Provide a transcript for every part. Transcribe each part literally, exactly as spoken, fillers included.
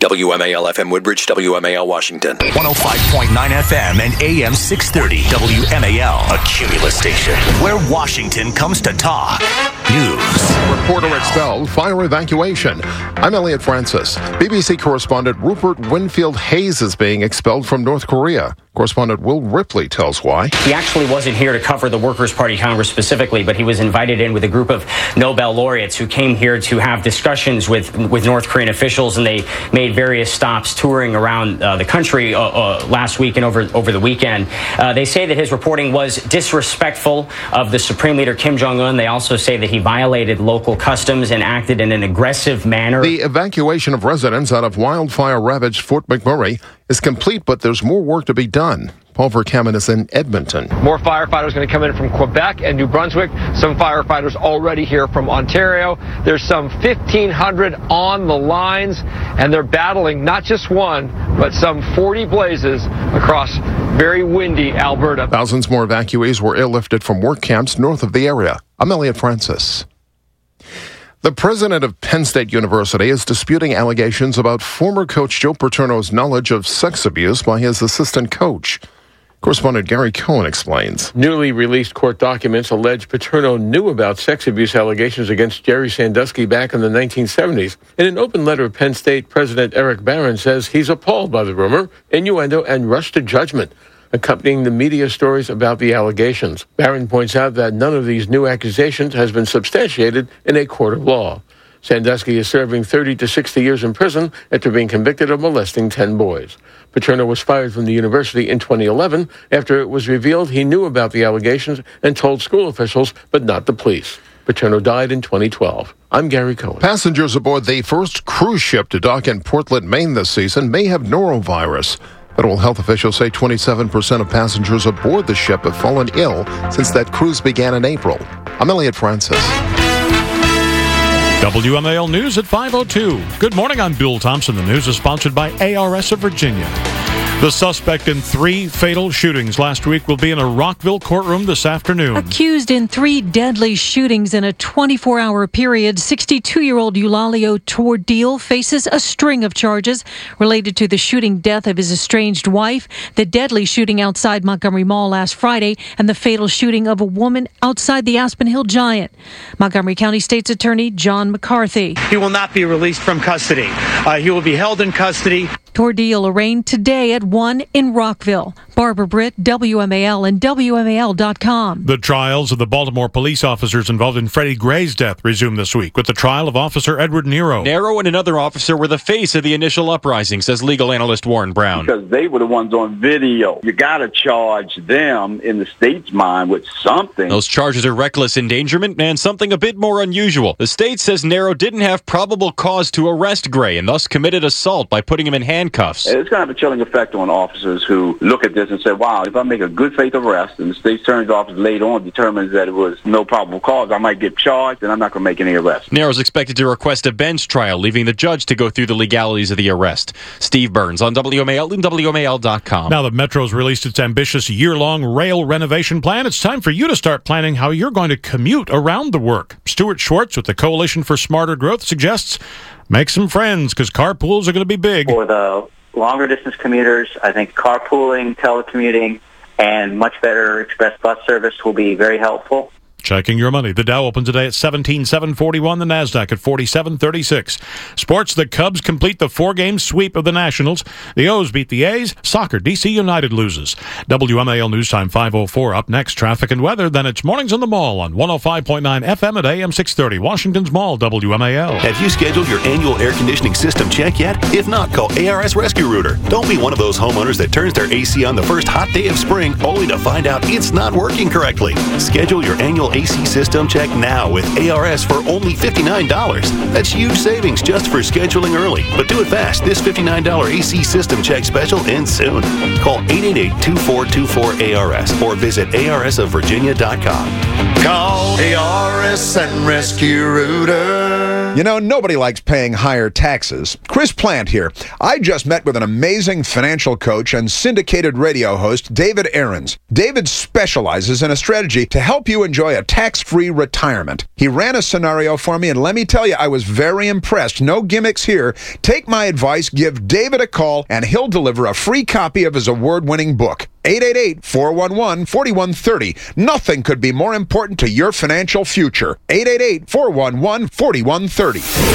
W M A L F M Woodbridge, W M A L Washington. one oh five point nine F M and A M six thirty W M A L, a Cumulus station where Washington comes to talk. News. Reporter expelled, fire evacuation. I'm Elliot Francis. B B C correspondent Rupert Winfield Hayes is being expelled from North Korea. Correspondent Will Ripley tells why. He actually wasn't here to cover the Workers' Party Congress specifically, but he was invited in with a group of Nobel laureates who came here to have discussions with, with North Korean officials, and they made various stops touring around uh, the country uh, uh, last week and over, over the weekend. Uh, they say that his reporting was disrespectful of the Supreme Leader Kim Jong-un. They also say that he violated local customs and acted in an aggressive manner. The evacuation of residents out of wildfire-ravaged Fort McMurray is complete, but there's more work to be done. Paul Verkaman is in Edmonton. More firefighters going to come in from Quebec and New Brunswick. Some firefighters already here from Ontario. There's some fifteen hundred on the lines, and they're battling not just one, but some forty blazes across very windy Alberta. Thousands more evacuees were airlifted from work camps north of the area. I'm Elliot Francis. The president of Penn State University is disputing allegations about former coach Joe Paterno's knowledge of sex abuse by his assistant coach. Correspondent Gary Cohen explains. Newly released court documents allege Paterno knew about sex abuse allegations against Jerry Sandusky back in the nineteen seventies. In an open letter, Penn State President Eric Barron says he's appalled by the rumor, innuendo, and rush to judgment accompanying the media stories about the allegations. Barron points out that none of these new accusations has been substantiated in a court of law. Sandusky is serving thirty to sixty years in prison after being convicted of molesting ten boys. Paterno was fired from the university in twenty eleven after it was revealed he knew about the allegations and told school officials, but not the police. Paterno died in twenty twelve. I'm Gary Cohen. Passengers aboard the first cruise ship to dock in Portland, Maine this season may have norovirus. Federal health officials say twenty-seven percent of passengers aboard the ship have fallen ill since that cruise began in April. I'm Elliot Francis. W M A L News at five oh two. Good morning, I'm Bill Thompson. The news is sponsored by A R S of Virginia. The suspect in three fatal shootings last week will be in a Rockville courtroom this afternoon. Accused in three deadly shootings in a twenty-four hour period, sixty-two-year-old Eulalio Tordil faces a string of charges related to the shooting death of his estranged wife, the deadly shooting outside Montgomery Mall last Friday, and the fatal shooting of a woman outside the Aspen Hill Giant. Montgomery County State's Attorney John McCarthy. He will not be released from custody. Uh, he will be held in custody. Tordil arraigned today at one in Rockville. Barbara Britt, W M A L and W M A L dot com. The trials of the Baltimore police officers involved in Freddie Gray's death resumed this week with the trial of Officer Edward Nero. Nero and another officer were the face of the initial uprising, says legal analyst Warren Brown. Because they were the ones on video. You got to charge them, in the state's mind, with something. Those charges are reckless endangerment and something a bit more unusual. The state says Nero didn't have probable cause to arrest Gray and thus committed assault by putting him in handcuffs. It's going to have a chilling effect on officers who look at this and say, wow, if I make a good faith arrest and the state attorney's office later on determines that it was no probable cause, I might get charged and I'm not going to make any arrests. Nero's expected to request a bench trial, leaving the judge to go through the legalities of the arrest. Steve Burns on W M A L and W M A L dot com. Now that Metro's released its ambitious year-long rail renovation plan, it's time for you to start planning how you're going to commute around the work. Stuart Schwartz with the Coalition for Smarter Growth suggests make some friends because carpools are going to be big. For the longer distance commuters, I think carpooling, telecommuting, and much better express bus service will be very helpful. Checking your money. The Dow opened today at seventeen seven forty-one, the NASDAQ at forty-seven thirty-six. Sports, the Cubs complete the four-game sweep of the Nationals. The O's beat the A's. Soccer, D C United loses. W M A L News Time five oh four. Up next, traffic and weather. Then it's Mornings on the Mall on one oh five point nine F M at A M six thirty. Washington's Mall, W M A L. Have you scheduled your annual air conditioning system check yet? If not, call A R S Rescue Rooter. Don't be one of those homeowners that turns their A C on the first hot day of spring only to find out it's not working correctly. Schedule your annual A C system check now with A R S for only fifty-nine dollars. That's huge savings just for scheduling early. But do it fast. This fifty-nine dollars A C system check special ends soon. Call eight eight eight, two four two four A R S or visit A R S of Virginia dot com. Call A R S and Rescue Rooter. You know, nobody likes paying higher taxes. Chris Plant here. I just met with an amazing financial coach and syndicated radio host, David Aarons. David specializes in a strategy to help you enjoy a tax-free retirement. He ran a scenario for me, and let me tell you, I was very impressed. No gimmicks here. Take my advice, give David a call, and he'll deliver a free copy of his award-winning book. eight eight eight, four one one, four one three zero. Nothing could be more important to your financial future. eight eight eight, four one one, four one three zero.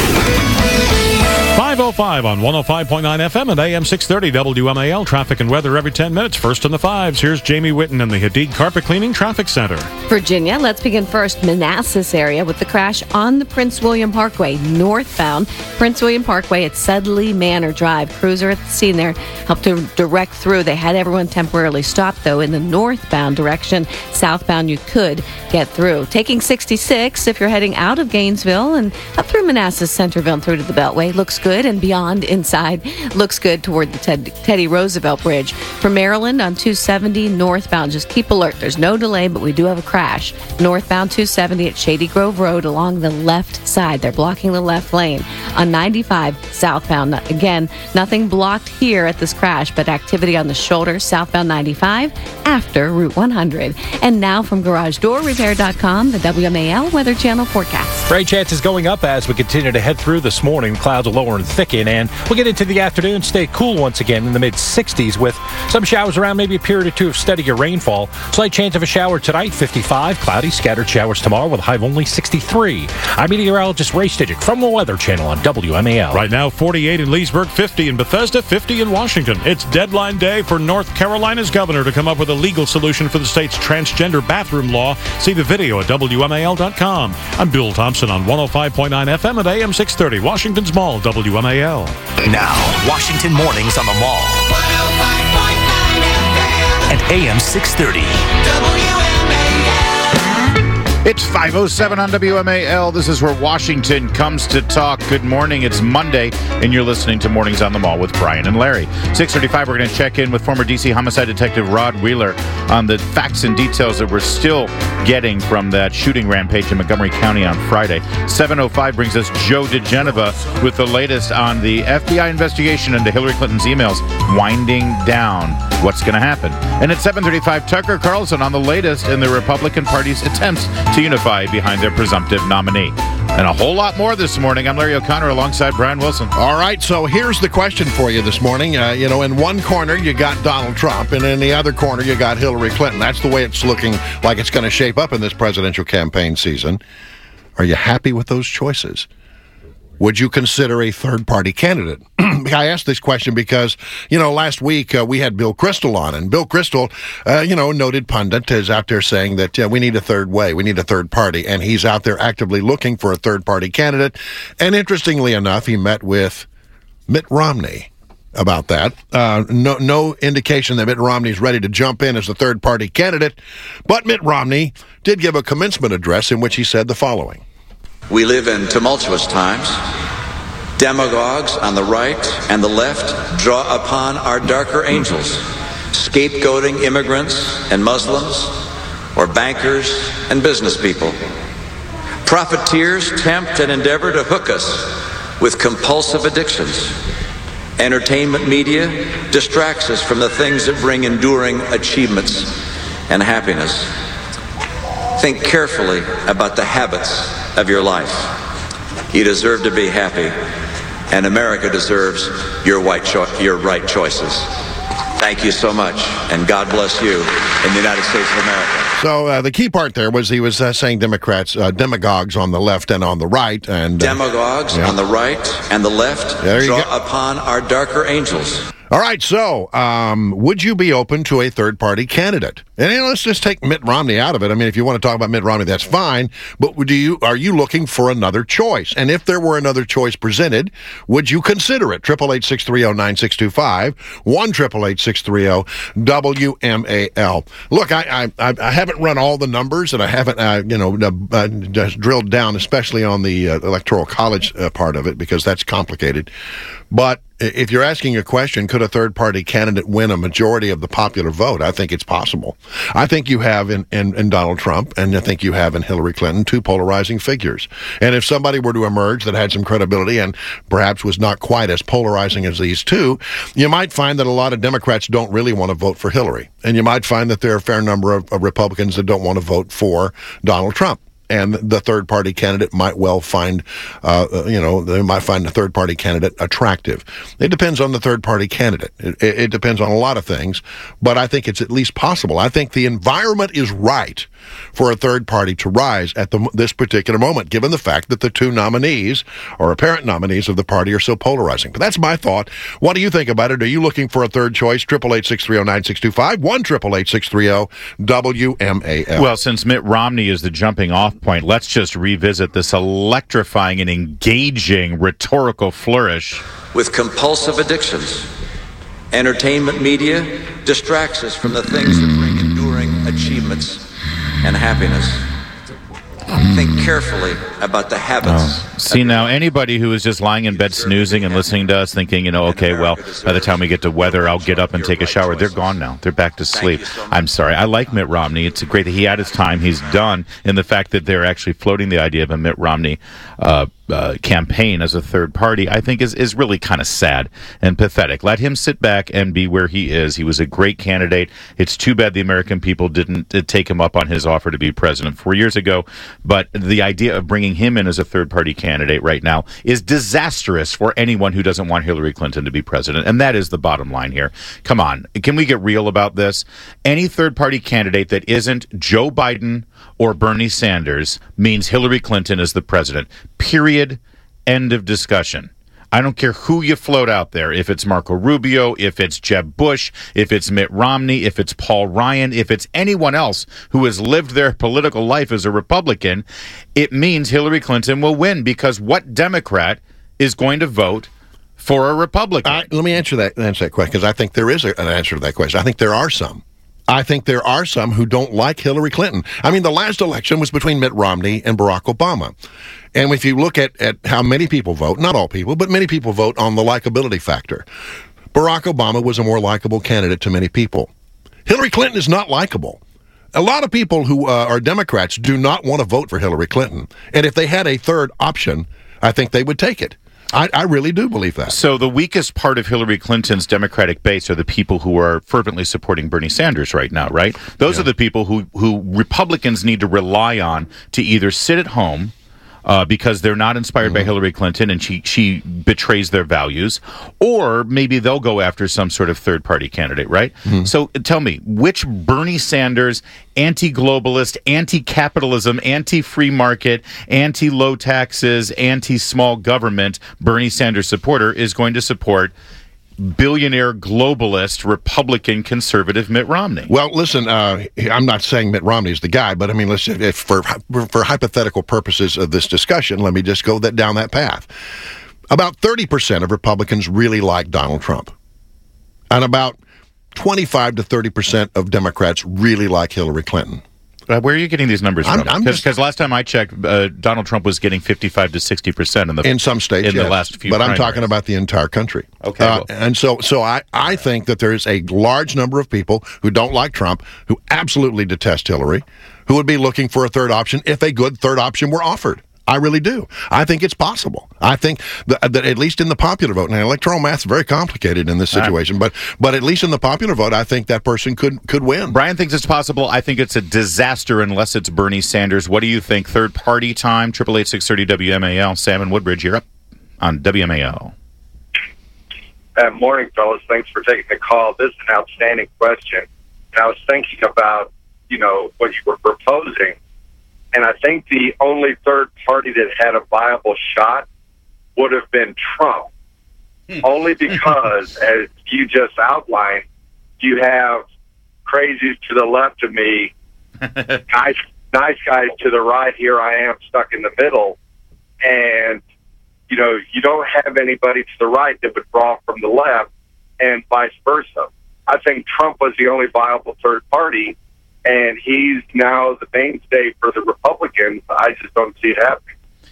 five oh five on one oh five point nine F M and A M six thirty W M A L. Traffic and weather every ten minutes. First in the fives. Here's Jamie Witten in the Hadid Carpet Cleaning Traffic Center. Virginia, let's begin first. Manassas area with the crash on the Prince William Parkway northbound. Prince William Parkway at Sudley Manor Drive. Crews are at the scene there, helped to direct through. They had everyone temporarily stopped, though, in the northbound direction. Southbound, you could get through. Taking sixty-six if you're heading out of Gainesville and up through Manassas, Centerville, and through to the Beltway. Looks good, and beyond inside looks good toward the Ted, Teddy Roosevelt Bridge. From Maryland on two seventy northbound, just keep alert. There's no delay, but we do have a crash. Northbound two seventy at Shady Grove Road along the left side. They're blocking the left lane. On ninety-five southbound, again, nothing blocked here at this crash, but activity on the shoulder southbound ninety-five after Route one hundred. And now from Garage Door Repair dot com, the W M A L Weather Channel forecast. Rain chances going up as we continue to head through this morning. Clouds will lower and thicken, and we'll get into the afternoon, stay cool once again in the mid sixties with some showers around, maybe a period or two of steadier rainfall. Slight chance of a shower tonight, fifty-five. Cloudy, scattered showers tomorrow with a high of only sixty-three. I'm meteorologist Ray Stidgick from the Weather Channel on W M A L. Right now, forty-eight in Leesburg, fifty in Bethesda, fifty in Washington. It's deadline day for North Carolina's governor to come up with a legal solution for the state's transgender bathroom law. See the video at W M A L dot com. I'm Bill Thompson on one oh five point nine F M at A M six thirty, Washington's Mall, W M A L. Now, Washington Mornings on the Mall. one oh five point nine F M and A M six thirty. W M A L. It's five oh seven on W M A L. This is where Washington comes to talk. Good morning. It's Monday, and you're listening to Mornings on the Mall with Brian and Larry. six thirty-five, we're going to check in with former D C homicide detective Rod Wheeler on the facts and details that we're still getting from that shooting rampage in Montgomery County on Friday. seven oh five brings us Joe DeGeneva with the latest on the F B I investigation into Hillary Clinton's emails winding down. What's going to happen? And at seven thirty-five, Tucker Carlson on the latest in the Republican Party's attempts to unify behind their presumptive nominee. And a whole lot more this morning. I'm Larry O'Connor alongside Brian Wilson. All right, so here's the question for you this morning. Uh, you know, in one corner, you got Donald Trump, and in the other corner, you got Hillary Clinton. That's the way it's looking like it's going to shape up in this presidential campaign season. Are you happy with those choices? Would you consider a third-party candidate? I asked this question because, you know, last week uh, we had Bill Kristol on, and Bill Kristol, uh, you know, noted pundit, is out there saying that uh, we need a third way, we need a third party, and he's out there actively looking for a third-party candidate. And interestingly enough, he met with Mitt Romney about that. Uh, no, no indication that Mitt Romney is ready to jump in as a third-party candidate, but Mitt Romney did give a commencement address in which he said the following. We live in tumultuous times. Demagogues on the right and the left draw upon our darker angels, scapegoating immigrants and Muslims, or bankers and business people. Profiteers tempt and endeavor to hook us with compulsive addictions. Entertainment media distracts us from the things that bring enduring achievements and happiness. Think carefully about the habits of your life. You deserve to be happy, and America deserves your, white cho- your right choices. Thank you so much, and God bless you in the United States of America. So uh, the key part there was he was uh, saying Democrats, uh, demagogues on the left and on the right. and uh, Demagogues yeah. on the right and the left draw upon our darker angels. All right, so um, would you be open to a third-party candidate? And you know, let's just take Mitt Romney out of it. I mean, if you want to talk about Mitt Romney, that's fine. But do you are you looking for another choice? And if there were another choice presented, would you consider it? Triple eight six three zero nine six two five one triple eight six three zero W M A L. Look, I I, I haven't run all the numbers, and I haven't uh, you know uh, just drilled down, especially on the uh, electoral college uh, part of it, because that's complicated. But if you're asking a question, could a third-party candidate win a majority of the popular vote? I think it's possible. I think you have in, in, in Donald Trump, and I think you have in Hillary Clinton, two polarizing figures. And if somebody were to emerge that had some credibility and perhaps was not quite as polarizing as these two, you might find that a lot of Democrats don't really want to vote for Hillary. And you might find that there are a fair number of, of Republicans that don't want to vote for Donald Trump. And the third-party candidate might well find, uh, you know, they might find the third-party candidate attractive. It depends on the third-party candidate. It, it depends on a lot of things, but I think it's at least possible. I think the environment is right for a third party to rise at the, this particular moment, given the fact that the two nominees, or apparent nominees of the party, are so polarizing. But that's my thought. What do you think about it? Are you looking for a third choice? eight eight eight, six three zero, nine six two five, one eight eight eight, six three zero, W M A L. Well, since Mitt Romney is the jumping off point, let's just revisit this electrifying and engaging rhetorical flourish. With compulsive addictions, entertainment media distracts us from the things that bring enduring achievements and happiness. Think carefully about the habits. Oh. See, now, anybody who is just lying in bed snoozing and listening to us thinking, you know, okay, well, by the time we get to weather, I'll get up and take a shower. They're gone now. They're back to sleep. I'm sorry. I like Mitt Romney. It's great that he had his time. He's done. And the fact that they're actually floating the idea of a Mitt Romney uh, uh, campaign as a third party, I think is, is really kind of sad and pathetic. Let him sit back and be where he is. He was a great candidate. It's too bad the American people didn't uh, take him up on his offer to be president four years ago. But the idea of bringing him in as a third-party candidate right now is disastrous for anyone who doesn't want Hillary Clinton to be president, and that is the bottom line here. Come on, can we get real about this? Any third-party candidate that isn't Joe Biden or Bernie Sanders means Hillary Clinton is the president. Period. End of discussion. I don't care who you float out there, if it's Marco Rubio, if it's Jeb Bush, if it's Mitt Romney, if it's Paul Ryan, if it's anyone else who has lived their political life as a Republican, it means Hillary Clinton will win, because what Democrat is going to vote for a Republican? I, let me answer that, answer that question, because I think there is a, an answer to that question. I think there are some. I think there are some who don't like Hillary Clinton. I mean, the last election was between Mitt Romney and Barack Obama. And if you look at, at how many people vote, not all people, but many people vote on the likability factor. Barack Obama was a more likable candidate to many people. Hillary Clinton is not likable. A lot of people who uh, are Democrats do not want to vote for Hillary Clinton. And if they had a third option, I think they would take it. I, I really do believe that. So the weakest part of Hillary Clinton's Democratic base are the people who are fervently supporting Bernie Sanders right now, right? Those yeah. are the people who, who Republicans need to rely on to either sit at home uh, because they're not inspired mm-hmm. by Hillary Clinton and she, she betrays their values, or maybe they'll go after some sort of third-party candidate, right? Mm-hmm. So tell me, which Bernie Sanders anti-globalist, anti-capitalism, anti-free market, anti-low taxes, anti-small government Bernie Sanders supporter is going to support billionaire globalist Republican conservative Mitt Romney? Well, listen, uh, I'm not saying Mitt Romney's the guy, but I mean, let's if for for hypothetical purposes of this discussion, let me just go that down that path. About thirty percent of Republicans really like Donald Trump, and about twenty-five to thirty percent of Democrats really like Hillary Clinton. Uh, where are you getting these numbers I'm, from? Because last time I checked, uh, Donald Trump was getting fifty-five to sixty percent in the in some states in yes, the last few. But primaries. I'm talking about the entire country. Okay, uh, well. and so so I I think that there is a large number of people who don't like Trump, who absolutely detest Hillary, who would be looking for a third option if a good third option were offered. I really do. I think it's possible. I think that, that at least in the popular vote, now electoral math is very complicated in this situation, but but at least in the popular vote, I think that person could could win. Brian thinks it's possible. I think it's a disaster unless it's Bernie Sanders. What do you think? Third party time, triple eight six thirty W M A L. Sam and Woodbridge, you're up on W M A L. Uh, morning, fellas. Thanks for taking the call. This is an outstanding question. And I was thinking about, you know, what you were proposing. And I think the only third party that had a viable shot would have been Trump. Only because, as you just outlined, you have crazies to the left of me, nice, nice guys to the right. Here I am stuck in the middle. And, you know, you don't have anybody to the right that would draw from the left and vice versa. I think Trump was the only viable third party. And he's now the mainstay for the Republicans. I just don't see it happening.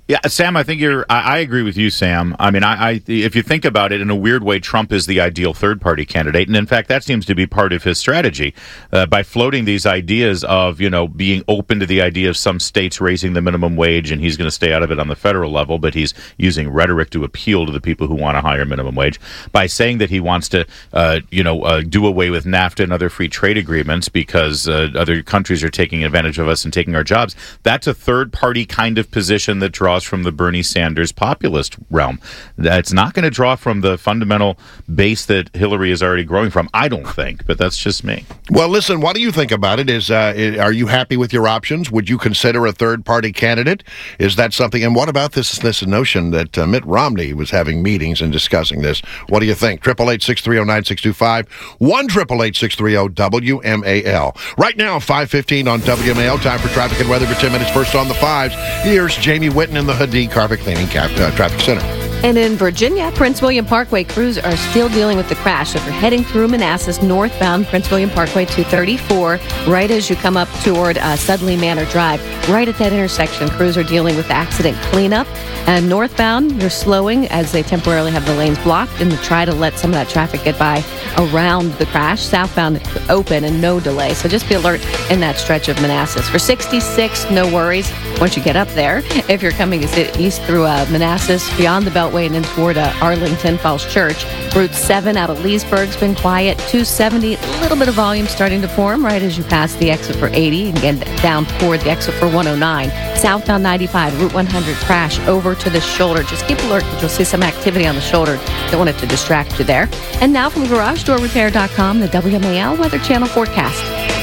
Yeah, Sam, I think you're. I, I agree with you, Sam. I mean, I, I, if you think about it, in a weird way, Trump is the ideal third-party candidate, and in fact, that seems to be part of his strategy uh, by floating these ideas of, you know, being open to the idea of some states raising the minimum wage, and he's going to stay out of it on the federal level, but he's using rhetoric to appeal to the people who want a higher minimum wage by saying that he wants to, uh, you know, uh, do away with NAFTA and other free trade agreements because uh, other countries are taking advantage of us and taking our jobs. That's a third-party kind of position that draws from the Bernie Sanders populist realm. That's not going to draw from the fundamental base that Hillary is already growing from, I don't think, but that's just me. Well, listen, what do you think about it? Is uh, are you happy with your options? Would you consider a third-party candidate? Is that something? And what about this this notion that uh, Mitt Romney was having meetings and discussing this? What do you think? eight eight eight, six three zero, nine six two five, one eight eight eight, six three zero, W M A L. Right now, five fifteen on W M A L. Time for traffic and weather for ten minutes. First on the fives. Here's Jamie Whitten in the Hadid Carpet Cleaning Cap, uh, Traffic Center. And in Virginia, Prince William Parkway crews are still dealing with the crash. If you're heading through Manassas, northbound Prince William Parkway two thirty-four, right as you come up toward uh, Sudley Manor Drive, right at that intersection, crews are dealing with accident cleanup. And northbound, you're slowing as they temporarily have the lanes blocked and try to let some of that traffic get by around the crash. Southbound, open and no delay. So just be alert in that stretch of Manassas. For sixty-six, no worries once you get up there. If you're coming east through uh, Manassas, beyond the Beltway and in toward uh, Arlington Falls Church, Route seven out of Leesburg's been quiet. two seventy, a little bit of volume starting to form right as you pass the exit for eighty and get down toward the exit for one oh nine. Southbound ninety-five, Route one hundred crash over to the shoulder. Just keep alert because you'll see some activity on the shoulder. Don't want it to distract you there. And now from garage door repair dot com, the W M A L Weather Channel forecast.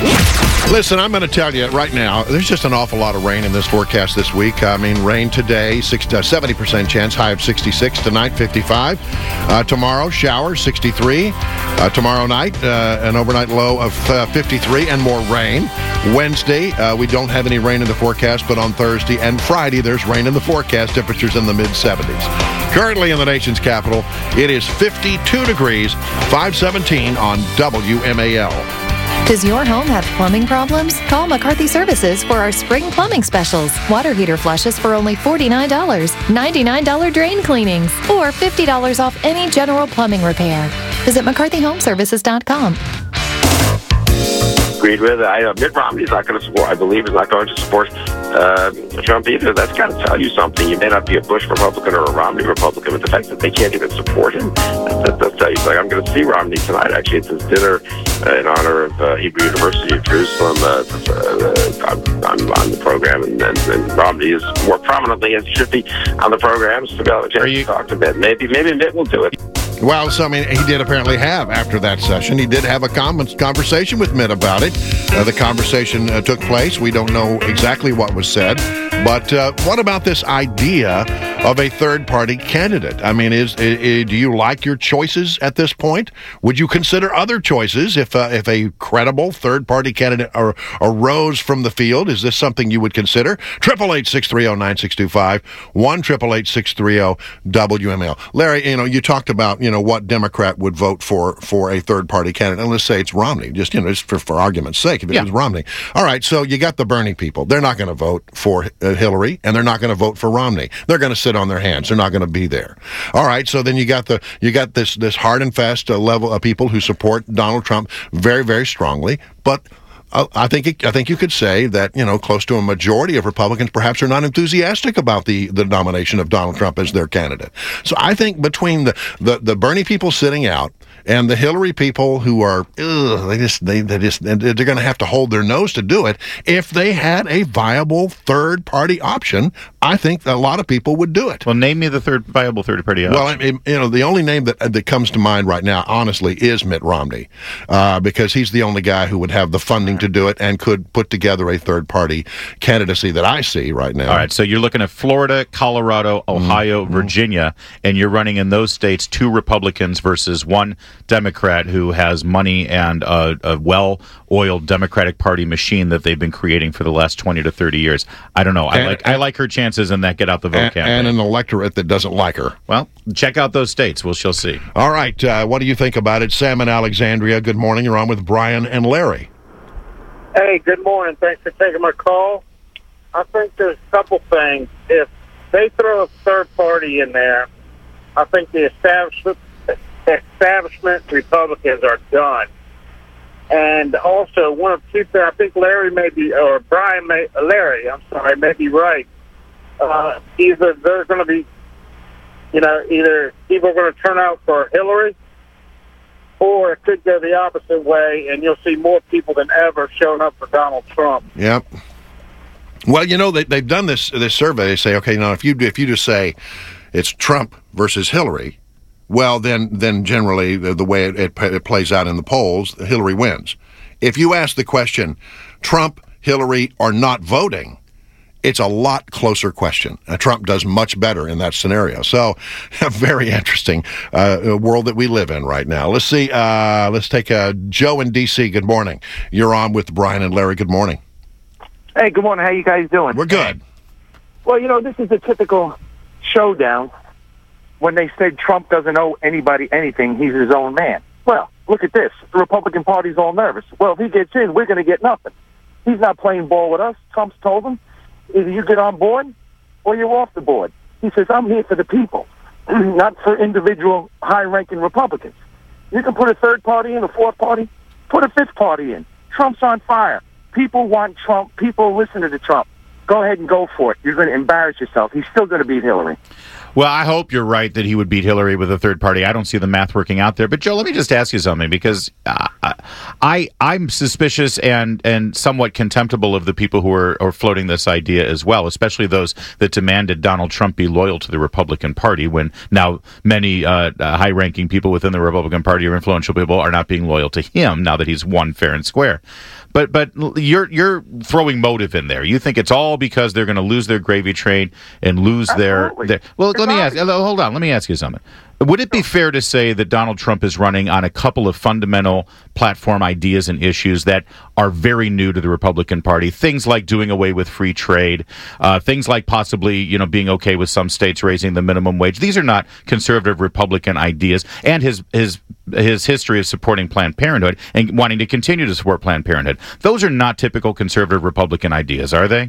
Listen, I'm going to tell you right now, there's just an awful lot of rain in this forecast this week. I mean, rain today, six, uh, seventy percent chance, high of sixty-six, tonight fifty-five. Uh, tomorrow, showers, sixty-three. Uh, tomorrow night, uh, an overnight low of uh, fifty-three and more rain. Wednesday, uh, we don't have any rain in the forecast, but on Thursday and Friday, there's rain in the forecast, temperatures in the mid-seventies. Currently in the nation's capital, it is fifty-two degrees, five seventeen on W M A L. Does your home have plumbing problems? Call McCarthy Services for our spring plumbing specials. Water heater flushes for only forty-nine dollars, ninety-nine dollars drain cleanings, or fifty dollars off any general plumbing repair. Visit McCarthy Home Services dot com. Agreed with. I, uh, Mitt Romney's not going to support, I believe, is not going to support uh, Trump either. That's got to tell you something. You may not be a Bush Republican or a Romney Republican, but the fact that they can't even support him, that does tell you something. I'm going to see Romney tonight, actually. It's his dinner uh, in honor of uh, Hebrew University of Jerusalem. Uh, uh, I'm, I'm on the program, and, and, and Romney is more prominently, as he should be, on the program. So we'll have a chance to talk to Mitt. Maybe, maybe Mitt will do it. Well, so I mean, he did apparently have, after that session, he did have a com- conversation with Mitt about it. Uh, the conversation uh, took place. We don't know exactly what was said. But uh, what about this idea of a third-party candidate? I mean, is, is do you like your choices at this point? Would you consider other choices if uh, if a credible third-party candidate ar- arose from the field? Is this something you would consider? eight eight eight, six three zero, nine six two five, one eight eight eight, six three zero, W M L. Larry, you know, you talked about, you know, what Democrat would vote for for a third-party candidate. And let's say it's Romney, just, you know, just for, for argument's sake, if it yeah. was Romney. All right, so you got the Bernie people. They're not going to vote for uh, Hillary, and they're not going to vote for Romney. They're going to sit on their hands. They're not going to be there. All right, so then you got the you got this this hard and fast uh, level of people who support Donald Trump very, very strongly, but uh, I think it, I think you could say that, you know, close to a majority of Republicans perhaps are not enthusiastic about the, the nomination of Donald Trump as their candidate. So I think between the, the, the Bernie people sitting out and the Hillary people who are, ugh, they just, they, they just, they're going to have to hold their nose to do it. If they had a viable third-party option, I think a lot of people would do it. Well, name me the third viable third-party option. Well, I mean, you know, the only name that that comes to mind right now, honestly, is Mitt Romney, uh, because he's the only guy who would have the funding to do it and could put together a third-party candidacy that I see right now. All right, so you're looking at Florida, Colorado, Ohio, mm-hmm. Virginia, and you're running in those states two Republicans versus one Democrat who has money and a, a well-oiled Democratic Party machine that they've been creating for the last twenty to thirty years. I don't know. I and, like and, I like her chances in that get out the vote and, campaign. And an electorate that doesn't like her. Well, check out those states. We'll she'll see. All right. Uh, what do you think about it? Sam in Alexandria, good morning. You're on with Brian and Larry. Hey, good morning. Thanks for taking my call. I think there's a couple things. If they throw a third party in there, I think the establishment, establishment Republicans are done. And also, one of two things, I think Larry may be, or Brian may, Larry, I'm sorry, may be right. Uh, either they're going to be, you know, either people are going to turn out for Hillary, or it could go the opposite way, and you'll see more people than ever showing up for Donald Trump. Yep. Well, you know, they, they've done this this survey. They say, okay, now if you if you just say it's Trump versus Hillary, well, then then generally the, the way it, it, it plays out in the polls, Hillary wins. If you ask the question, Trump, Hillary are not voting, it's a lot closer question. Uh, Trump does much better in that scenario. So, a very interesting uh, world that we live in right now. Let's see. Uh, let's take uh, Joe in D C. Good morning. You're on with Brian and Larry. Good morning. Hey, good morning. How you guys doing? We're good. Well, you know, this is a typical showdown when they said Trump doesn't owe anybody anything. He's his own man. Well, look at this. The Republican Party's all nervous. Well, if he gets in, we're going to get nothing. He's not playing ball with us. Trump's told him, either you get on board or you're off the board. He says, I'm here for the people, not for individual high-ranking Republicans. You can put a third party in, a fourth party, put a fifth party in. Trump's on fire. People want Trump. People listen to Trump. Go ahead and go for it. You're going to embarrass yourself. He's still going to beat Hillary. Well, I hope you're right that he would beat Hillary with a third party. I don't see the math working out there. But, Joe, let me just ask you something, because uh, I, I'm suspicious and, and somewhat contemptible of the people who are, are floating this idea as well, especially those that demanded Donald Trump be loyal to the Republican Party, when now many uh, uh, high-ranking people within the Republican Party or influential people are not being loyal to him now that he's won fair and square. But but you're you're throwing motive in there. You think it's all because they're going to lose their gravy train and lose their, their... Well, let me ask... Hold on. Let me ask you something. Would it be fair to say that Donald Trump is running on a couple of fundamental platform ideas and issues that are very new to the Republican Party? Things like doing away with free trade, uh, things like possibly, you know, being okay with some states raising the minimum wage. These are not conservative Republican ideas. And his his his history of supporting Planned Parenthood and wanting to continue to support Planned Parenthood. Those are not typical conservative Republican ideas, are they?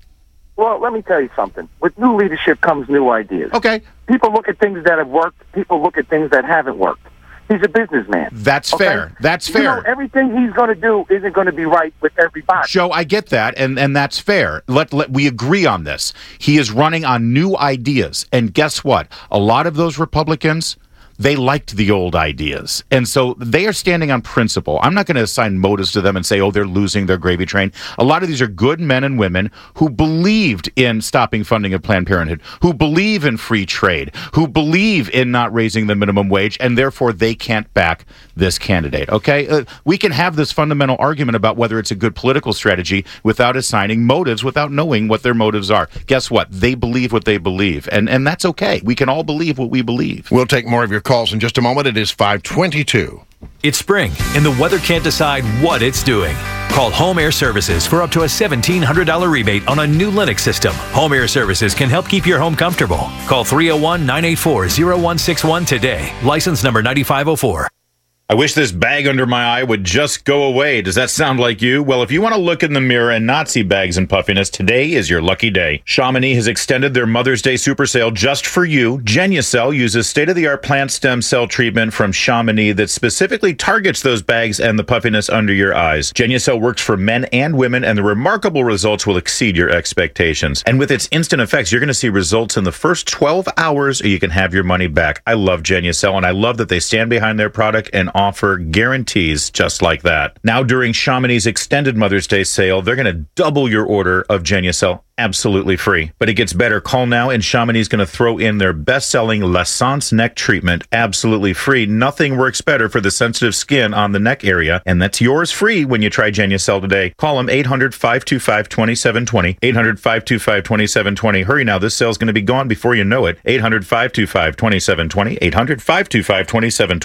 Well, let me tell you something. With new leadership comes new ideas. Okay. People look at things that have worked. People look at things that haven't worked. He's a businessman. That's okay? fair. That's fair. You know, everything he's going to do isn't going to be right with everybody. Joe, I get that, and, and that's fair. Let, let we agree on this. He is running on new ideas, and guess what? A lot of those Republicans, they liked the old ideas. And so they are standing on principle. I'm not going to assign motives to them and say, oh, they're losing their gravy train. A lot of these are good men and women who believed in stopping funding of Planned Parenthood, who believe in free trade, who believe in not raising the minimum wage, and therefore they can't back this candidate. Okay? Uh, we can have this fundamental argument about whether it's a good political strategy without assigning motives, without knowing what their motives are. Guess what? They believe what they believe. And, and that's okay. We can all believe what we believe. We'll take more of your calls in just a moment. It is five twenty-two. It's spring, and the weather can't decide what it's doing. Call Home Air Services for up to a seventeen hundred dollars rebate on a new Lennox system. Home Air Services can help keep your home comfortable. Call three oh one, nine eight four, oh one six one today. License number nine five oh four. I wish this bag under my eye would just go away. Does that sound like you? Well, if you want to look in the mirror and not see bags and puffiness, today is your lucky day. Chamonix has extended their Mother's Day super sale just for you. Genucel uses state-of-the-art plant stem cell treatment from Chamonix that specifically targets those bags and the puffiness under your eyes. Genucel works for men and women, and the remarkable results will exceed your expectations. And with its instant effects, you're going to see results in the first twelve hours, or you can have your money back. I love Genucel, and I love that they stand behind their product and offer guarantees just like that. Now, during Chamonix's extended Mother's Day sale, they're going to double your order of Genucel absolutely free. But it gets better. Call now, and Chamonix is going to throw in their best-selling L'Essence neck treatment absolutely free. Nothing works better for the sensitive skin on the neck area, and that's yours free when you try Genucel today. Call them eight hundred, five two five, two seven two zero, eight hundred, five two five, two seven two zero. Hurry now, this sale's going to be gone before you know it. eight hundred, five two five, two seven two zero, eight hundred, five two five, two seven two zero.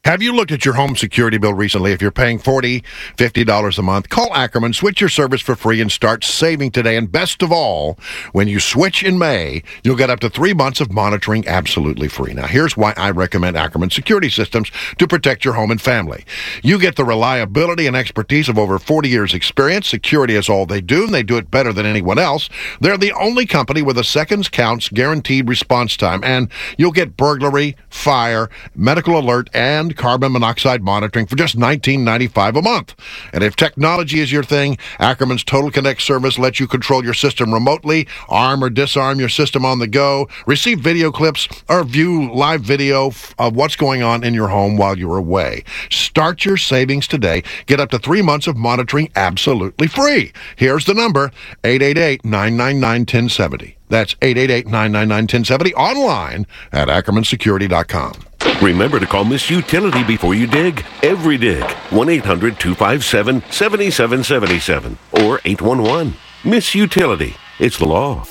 Have you looked at your home security bill recently? If you're paying forty dollars, fifty dollars a month, call Ackerman, switch your service for free, and start saving today. And best of all, when you switch in May, you'll get up to three months of monitoring absolutely free. Now, here's why I recommend Ackerman Security Systems to protect your home and family. You get the reliability and expertise of over forty years experience. Security is all they do, and they do it better than anyone else. They're the only company with a seconds counts guaranteed response time, and you'll get burglary, fire, medical alert, and carbon monoxide monitoring for just nineteen ninety-five a month. And if technology is your thing, Ackerman's Total Connect service lets you control your system remotely, arm or disarm your system on the go, receive video clips, or view live video of what's going on in your home while you're away. Start your savings today. Get up to three months of monitoring absolutely free. Here's the number, eight eight eight, nine nine nine, one zero seven zero. That's eight eight eight, nine nine nine, one zero seven zero, online at ackerman security dot com. Remember to call Miss Utility before you dig. Every dig. one eight hundred, two five seven, seven seven seven seven or eight one one. Miss Utility. It's the law.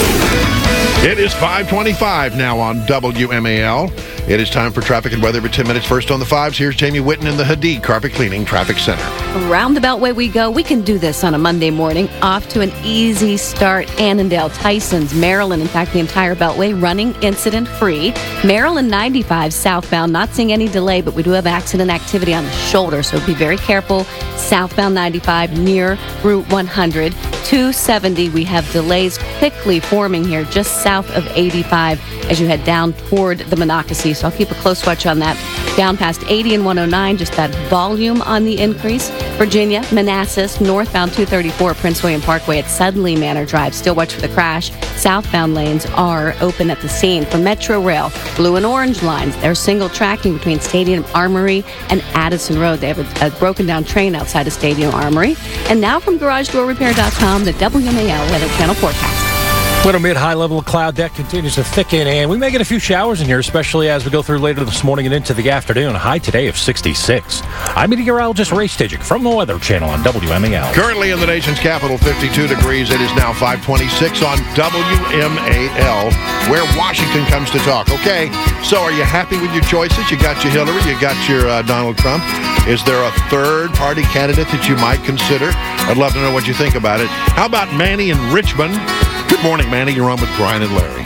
It is five twenty-five now on W M A L. It is time for traffic and weather every ten minutes. First on the fives, here's Jamie Whitten in the Hadid Carpet Cleaning Traffic Center. Around the Beltway we go. We can do this on a Monday morning. Off to an easy start. Annandale, Tysons, Maryland. In fact, the entire Beltway running incident-free. Maryland ninety-five southbound. Not seeing any delay, but we do have accident activity on the shoulder, so be very careful. Southbound ninety-five near Route one hundred. two seventy, we have delays quickly forming here just south of eighty-five as you head down toward the Monocacy. So I'll keep a close watch on that. Down past eighty and one oh nine, just that volume on the increase. Virginia, Manassas, northbound two thirty-four Prince William Parkway at Sudley Manor Drive. Still watch for the crash. Southbound lanes are open at the scene. For Metro Rail, blue and orange lines, they're single tracking between Stadium Armory and Addison Road. They have a, a broken down train outside of Stadium Armory. And now from garage door repair dot com, the W M A L Weather Channel forecast. Winter mid-high level of cloud deck continues to thicken, and we may get a few showers in here, especially as we go through later this morning and into the afternoon. A high today of sixty-six. I'm meteorologist Ray Stidgick from the Weather Channel on W M A L. Currently in the nation's capital, fifty-two degrees. It is now five twenty-six on W M A L, where Washington comes to talk. Okay, so are you happy with your choices? You got your Hillary, you got your uh, Donald Trump. Is there a third-party candidate that you might consider? I'd love to know what you think about it. How about Manny in Richmond? Good morning, Manny. You're on with Brian and Larry.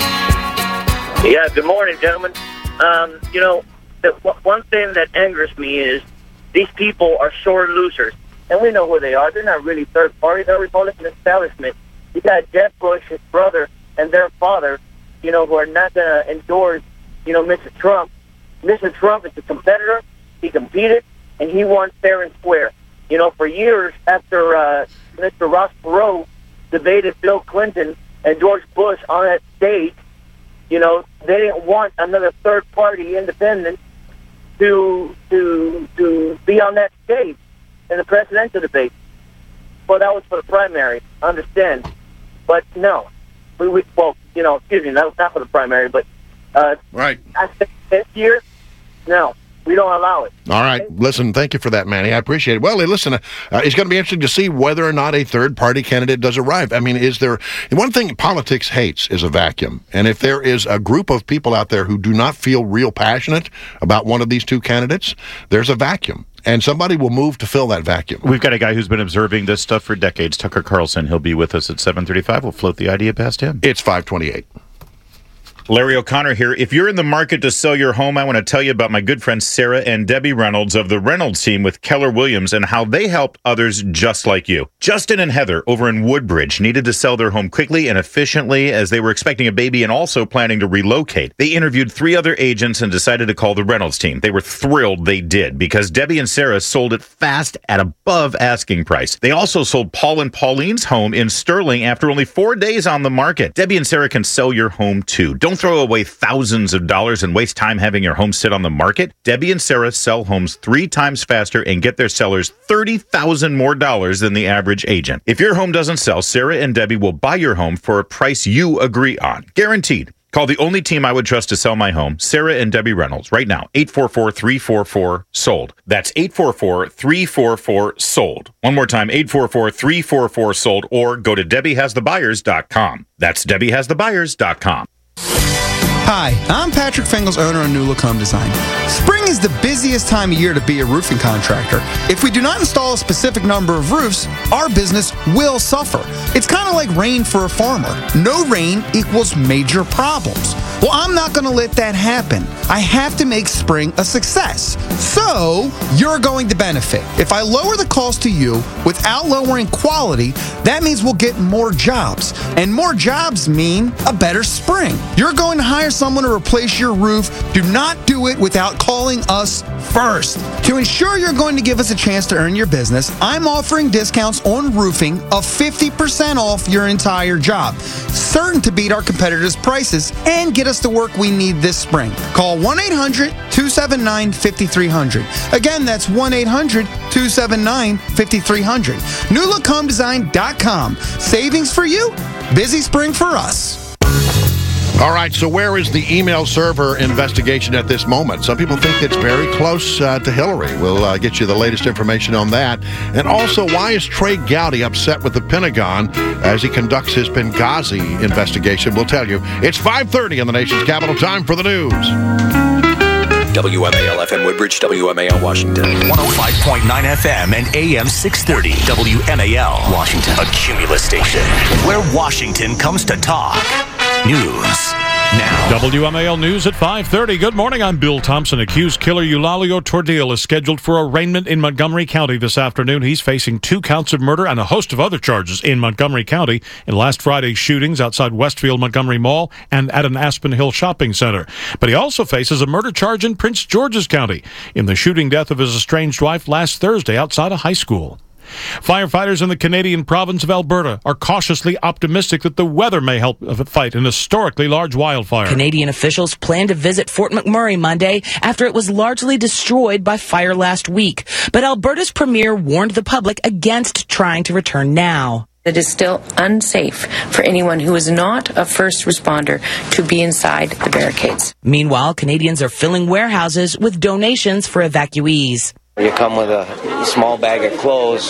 Yeah, good morning, gentlemen. Um, you know, the, one thing that angers me is these people are sore losers. And we know who they are. They're not really third party. They're Republican establishment. You got Jeb Bush, his brother, and their father, you know, who are not going to endorse, you know, Mister Trump. Mister Trump is a competitor. He competed, and he won fair and square. You know, for years after uh, Mister Ross Perot debated Bill Clinton and George Bush on that stage, you know, they didn't want another third-party independent to to to be on that stage in the presidential debate. Well, that was for the primary, I understand. But no. We, we, well, you know, excuse me, not, not for the primary, but uh, right. I think this year, no. We don't allow it. All right. Listen, thank you for that, Manny. I appreciate it. Well, listen, uh, it's going to be interesting to see whether or not a third-party candidate does arrive. I mean, is there... One thing politics hates is a vacuum. And if there is a group of people out there who do not feel real passionate about one of these two candidates, there's a vacuum. And somebody will move to fill that vacuum. We've got a guy who's been observing this stuff for decades, Tucker Carlson. He'll be with us at seven thirty-five. We'll float the idea past him. It's five twenty-eight. Larry O'Connor here. If you're in the market to sell your home, I want to tell you about my good friends Sarah and Debbie Reynolds of the Reynolds team with Keller Williams and how they help others just like you. Justin and Heather over in Woodbridge needed to sell their home quickly and efficiently as they were expecting a baby and also planning to relocate. They interviewed three other agents and decided to call the Reynolds team. They were thrilled they did because Debbie and Sarah sold it fast at above asking price. They also sold Paul and Pauline's home in Sterling after only four days on the market. Debbie and Sarah can sell your home too. Don't throw away thousands of dollars and waste time having your home sit on the market. Debbie and Sarah sell homes three times faster and get their sellers thirty thousand more dollars than the average agent. If your home doesn't sell, Sarah and Debbie will buy your home for a price you agree on. Guaranteed. Call the only team I would trust to sell my home, Sarah and Debbie Reynolds, right now. eight four four, three four four, sold. That's eight four four, three four four, sold. One more time, eight four four, three four four, sold, or go to debbie has the buyers dot com. That's debbie has the buyers dot com. Hi, I'm Patrick Fengels, owner of New Look Home Design. Spring is the busiest time of year to be a roofing contractor. If we do not install a specific number of roofs, our business will suffer. It's kind of like rain for a farmer. No rain equals major problems. Well, I'm not going to let that happen. I have to make spring a success. So, you're going to benefit. If I lower the cost to you without lowering quality, that means we'll get more jobs. And more jobs mean a better spring. You're going to hire someone to replace your roof. Do not do it without calling us first. To ensure you're going to give us a chance to earn your business, I'm offering discounts on roofing of fifty percent off your entire job. Certain to beat our competitors' prices and get us the work we need this spring. Call one eight hundred two seven nine five three zero zero. Again, that's one eight hundred two seven nine five three zero zero. new look home design dot com. Savings for you, busy spring for us. All right, so where is the email server investigation at this moment? Some people think it's very close uh, to Hillary. We'll uh, get you the latest information on that. And also, why is Trey Gowdy upset with the Pentagon as he conducts his Benghazi investigation? We'll tell you. It's five thirty in the nation's capital. Time for the news. W M A L F M Woodbridge, W M A L Washington. one oh five point nine F M and A M six thirty. W M A L Washington. A Cumulus station where Washington comes to talk. News now. W M A L News at five thirty. Good morning. I'm Bill Thompson. Accused killer Eulalio Tordil is scheduled for arraignment in Montgomery County this afternoon. He's facing two counts of murder and a host of other charges in Montgomery County in last Friday's shootings outside Westfield Montgomery Mall and at an Aspen Hill shopping center. But he also faces a murder charge in Prince George's County in the shooting death of his estranged wife last Thursday outside a high school. Firefighters in the Canadian province of Alberta are cautiously optimistic that the weather may help fight an historically large wildfire. Canadian officials plan to visit Fort McMurray Monday after it was largely destroyed by fire last week. But Alberta's premier warned the public against trying to return now. It is still unsafe for anyone who is not a first responder to be inside the barricades. Meanwhile, Canadians are filling warehouses with donations for evacuees. You come with a small bag of clothes,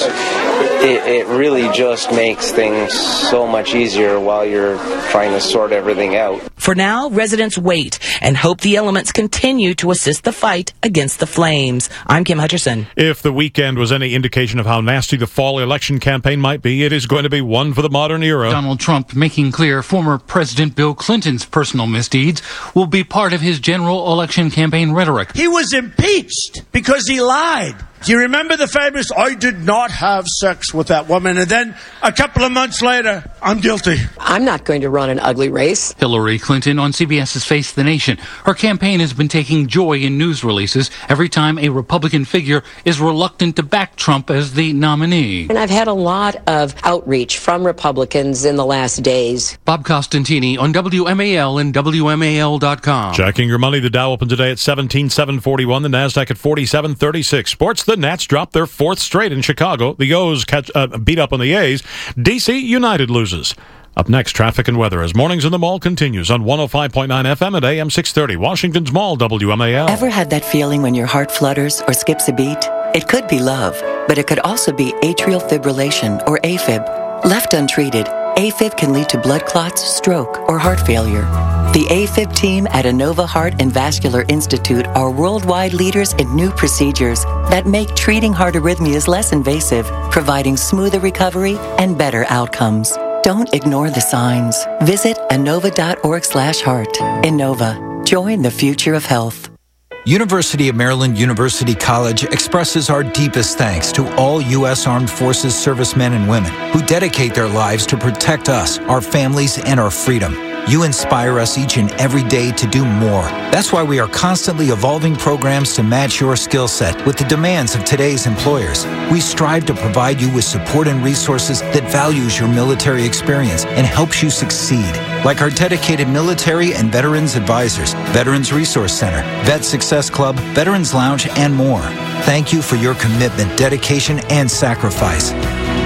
it, it really just makes things so much easier while you're trying to sort everything out. For now, residents wait and hope the elements continue to assist the fight against the flames. I'm Kim Hutcherson. If the weekend was any indication of how nasty the fall election campaign might be, it is going to be one for the modern era. Donald Trump making clear former President Bill Clinton's personal misdeeds will be part of his general election campaign rhetoric. He was impeached because he lied. Do you remember the famous, I did not have sex with that woman, and then a couple of months later, I'm guilty. I'm not going to run an ugly race. Hillary Clinton on CBS's Face the Nation. Her campaign has been taking joy in news releases every time a Republican figure is reluctant to back Trump as the nominee. And I've had a lot of outreach from Republicans in the last days. Bob Costantini on W M A L and W M A L dot com. Checking your money, the Dow opened today at seventeen seven forty-one, the NASDAQ at forty-seven thirty-six. Sports, the Nats dropped their fourth straight in Chicago. The O's catch, uh, beat up on the A's. D C United loses. Up next, traffic and weather as Mornings in the Mall continues on one oh five point nine F M at A M six thirty. Washington's Mall, W M A L. Ever had that feeling when your heart flutters or skips a beat? It could be love, but it could also be atrial fibrillation or AFib. Left untreated, AFib can lead to blood clots, stroke, or heart failure. The AFib team at Inova Heart and Vascular Institute are worldwide leaders in new procedures that make treating heart arrhythmias less invasive, providing smoother recovery and better outcomes. Don't ignore the signs. Visit inova.org slash heart. Inova. Join the future of health. University of Maryland University College expresses our deepest thanks to all U S Armed Forces servicemen and women who dedicate their lives to protect us, our families, and our freedom. You inspire us each and every day to do more. That's why we are constantly evolving programs to match your skill set with the demands of today's employers. We strive to provide you with support and resources that values your military experience and helps you succeed, like our dedicated military and veterans advisors, Veterans Resource Center, Vet Success Club, Veterans Lounge, and more. Thank you for your commitment, dedication, and sacrifice.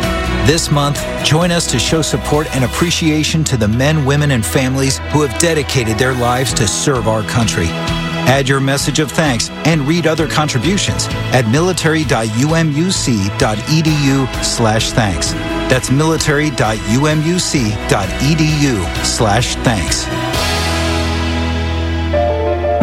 This month, join us to show support and appreciation to the men, women, and families who have dedicated their lives to serve our country. Add your message of thanks and read other contributions at military.umuc.edu slash thanks. That's military.umuc.edu slash thanks.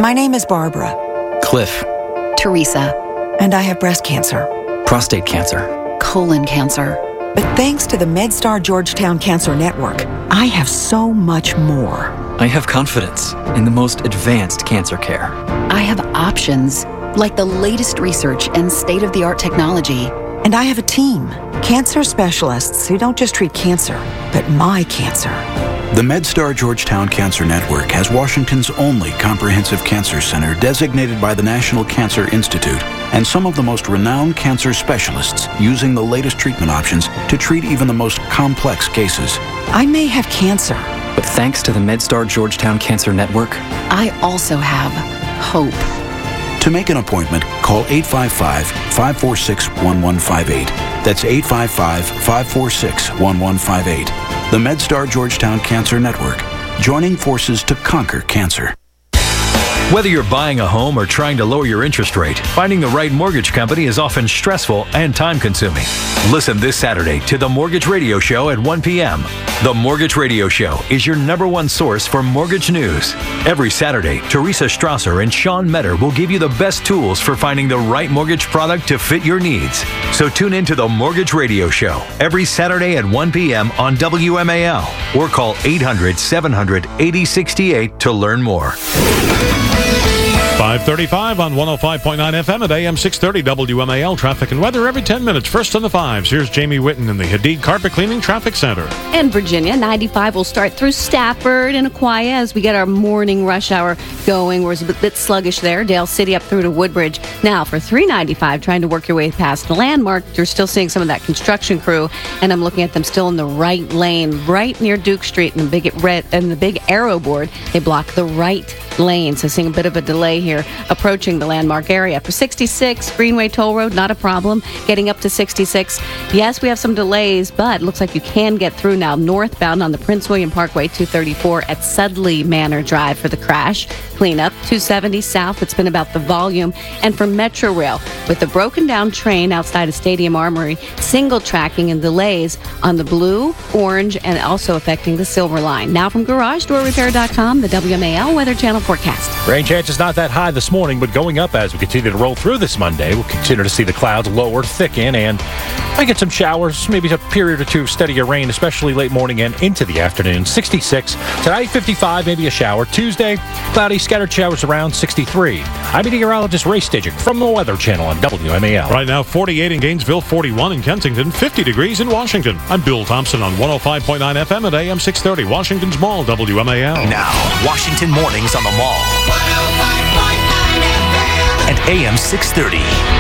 My name is Barbara. Cliff. Teresa. And I have breast cancer. Prostate cancer. Colon cancer. But thanks to the MedStar Georgetown Cancer Network, I have so much more. I have confidence in the most advanced cancer care. I have options, like the latest research and state-of-the-art technology. And I have a team, cancer specialists who don't just treat cancer, but my cancer. The MedStar Georgetown Cancer Network has Washington's only comprehensive cancer center designated by the National Cancer Institute and some of the most renowned cancer specialists using the latest treatment options to treat even the most complex cases. I may have cancer, but thanks to the MedStar Georgetown Cancer Network, I also have hope. To make an appointment, call eight five five, five four six, one one five eight. That's eight five five, five four six, one one five eight. The MedStar Georgetown Cancer Network, joining forces to conquer cancer. Whether you're buying a home or trying to lower your interest rate, finding the right mortgage company is often stressful and time-consuming. Listen this Saturday to The Mortgage Radio Show at one p.m. The Mortgage Radio Show is your number one source for mortgage news. Every Saturday, Teresa Strasser and Sean Metter will give you the best tools for finding the right mortgage product to fit your needs. So tune in to The Mortgage Radio Show every Saturday at one p.m. on W M A L or call eight hundred, seven hundred, eighty sixty-eight to learn more. five thirty-five on one oh five point nine F M at A M six thirty W M A L. Traffic and weather every ten minutes. First on the fives. Here's Jamie Whitten in the Hadid Carpet Cleaning Traffic Center. And Virginia, ninety-five will start through Stafford and Aquia as we get our morning rush hour going. We're a bit sluggish there. Dale City up through to Woodbridge. Now for three ninety-five, trying to work your way past the Landmark. You're still seeing some of that construction crew, and I'm looking at them still in the right lane, right near Duke Street, and the big red and the big arrow board. They block the right lane, so seeing a bit of a delay here approaching the Landmark area. For sixty-six, Greenway Toll Road, not a problem. Getting up to sixty-six, yes, we have some delays, but looks like you can get through now northbound on the Prince William Parkway, two thirty-four at Sudley Manor Drive for the crash. Cleanup, two seventy south, it's been about the volume. And for Metro Rail, with the broken down train outside of Stadium Armory, single tracking and delays on the blue, orange, and also affecting the Silver Line. Now from Garage Door Repair dot com, the W M A L Weather Channel forecast. Rain chances not that high this morning, but going up as we continue to roll through this Monday. We'll continue to see the clouds lower, thicken, and I get some showers, maybe a period or two of steadier rain, especially late morning and into the afternoon. sixty-six. Tonight, fifty-five, maybe a shower. Tuesday, cloudy, scattered showers around sixty-three. I'm meteorologist Ray Stajic from the Weather Channel on W M A L. Right now, forty-eight in Gainesville, forty-one in Kensington, fifty degrees in Washington. I'm Bill Thompson on one oh five point nine F M at A M six thirty, Washington's Mall, W M A L. Now, Washington Mornings on the Mall. one oh five point nine F M and A M six thirty.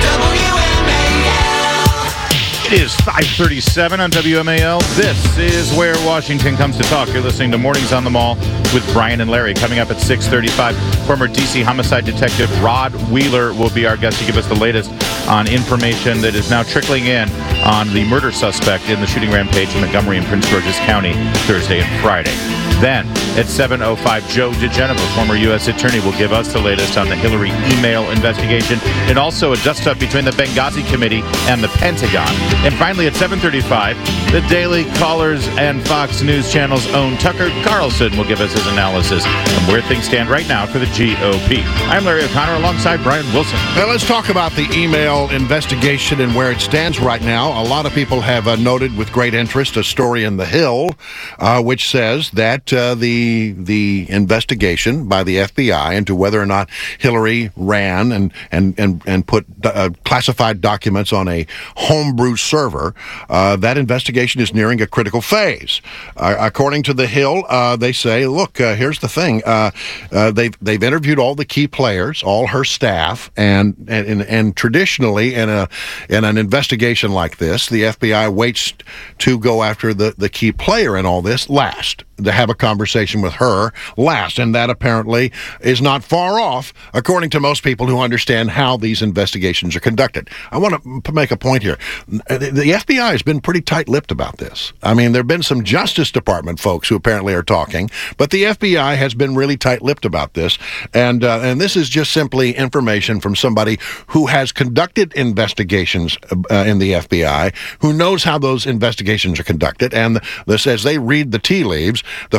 W M A L. It is five thirty-seven on W M A L. This is where Washington comes to talk. You're listening to Mornings on the Mall with Brian and Larry. Coming up at six thirty-five, former D C homicide detective Rod Wheeler will be our guest to give us the latest on information that is now trickling in on the murder suspect in the shooting rampage in Montgomery and Prince George's County Thursday and Friday. Then, at seven oh five, Joe DeGenova, former U S attorney, will give us the latest on the Hillary email investigation and also a dust-up between the Benghazi Committee and the Pentagon. And finally, at seven thirty-five, the Daily Callers and Fox News Channel's own Tucker Carlson will give us his analysis on where things stand right now for the G O P. I'm Larry O'Connor alongside Brian Wilson. Now, let's talk about the email investigation and where it stands right now. A lot of people have uh, noted with great interest a story in The Hill, uh, which says that uh, the the investigation by the F B I into whether or not Hillary ran and and and, and put uh, classified documents on a homebrew server, uh, that investigation is nearing a critical phase. Uh, according to The Hill, uh, they say, look, uh, here's the thing. Uh, uh, they've they've interviewed all the key players, all her staff, and and and, and traditionally in a in an investigation like this, the F B I waits to go after the, the key player in all this last, to have a conversation with her last, and that apparently is not far off, according to most people who understand how these investigations are conducted. I want to make a point here. The F B I has been pretty tight-lipped about this. I mean, there have been some Justice Department folks who apparently are talking, but the F B I has been really tight-lipped about this, and uh, and this is just simply information from somebody who has conducted investigations uh, in the F B I, who knows how those investigations are conducted, and this, as they read the tea leaves, the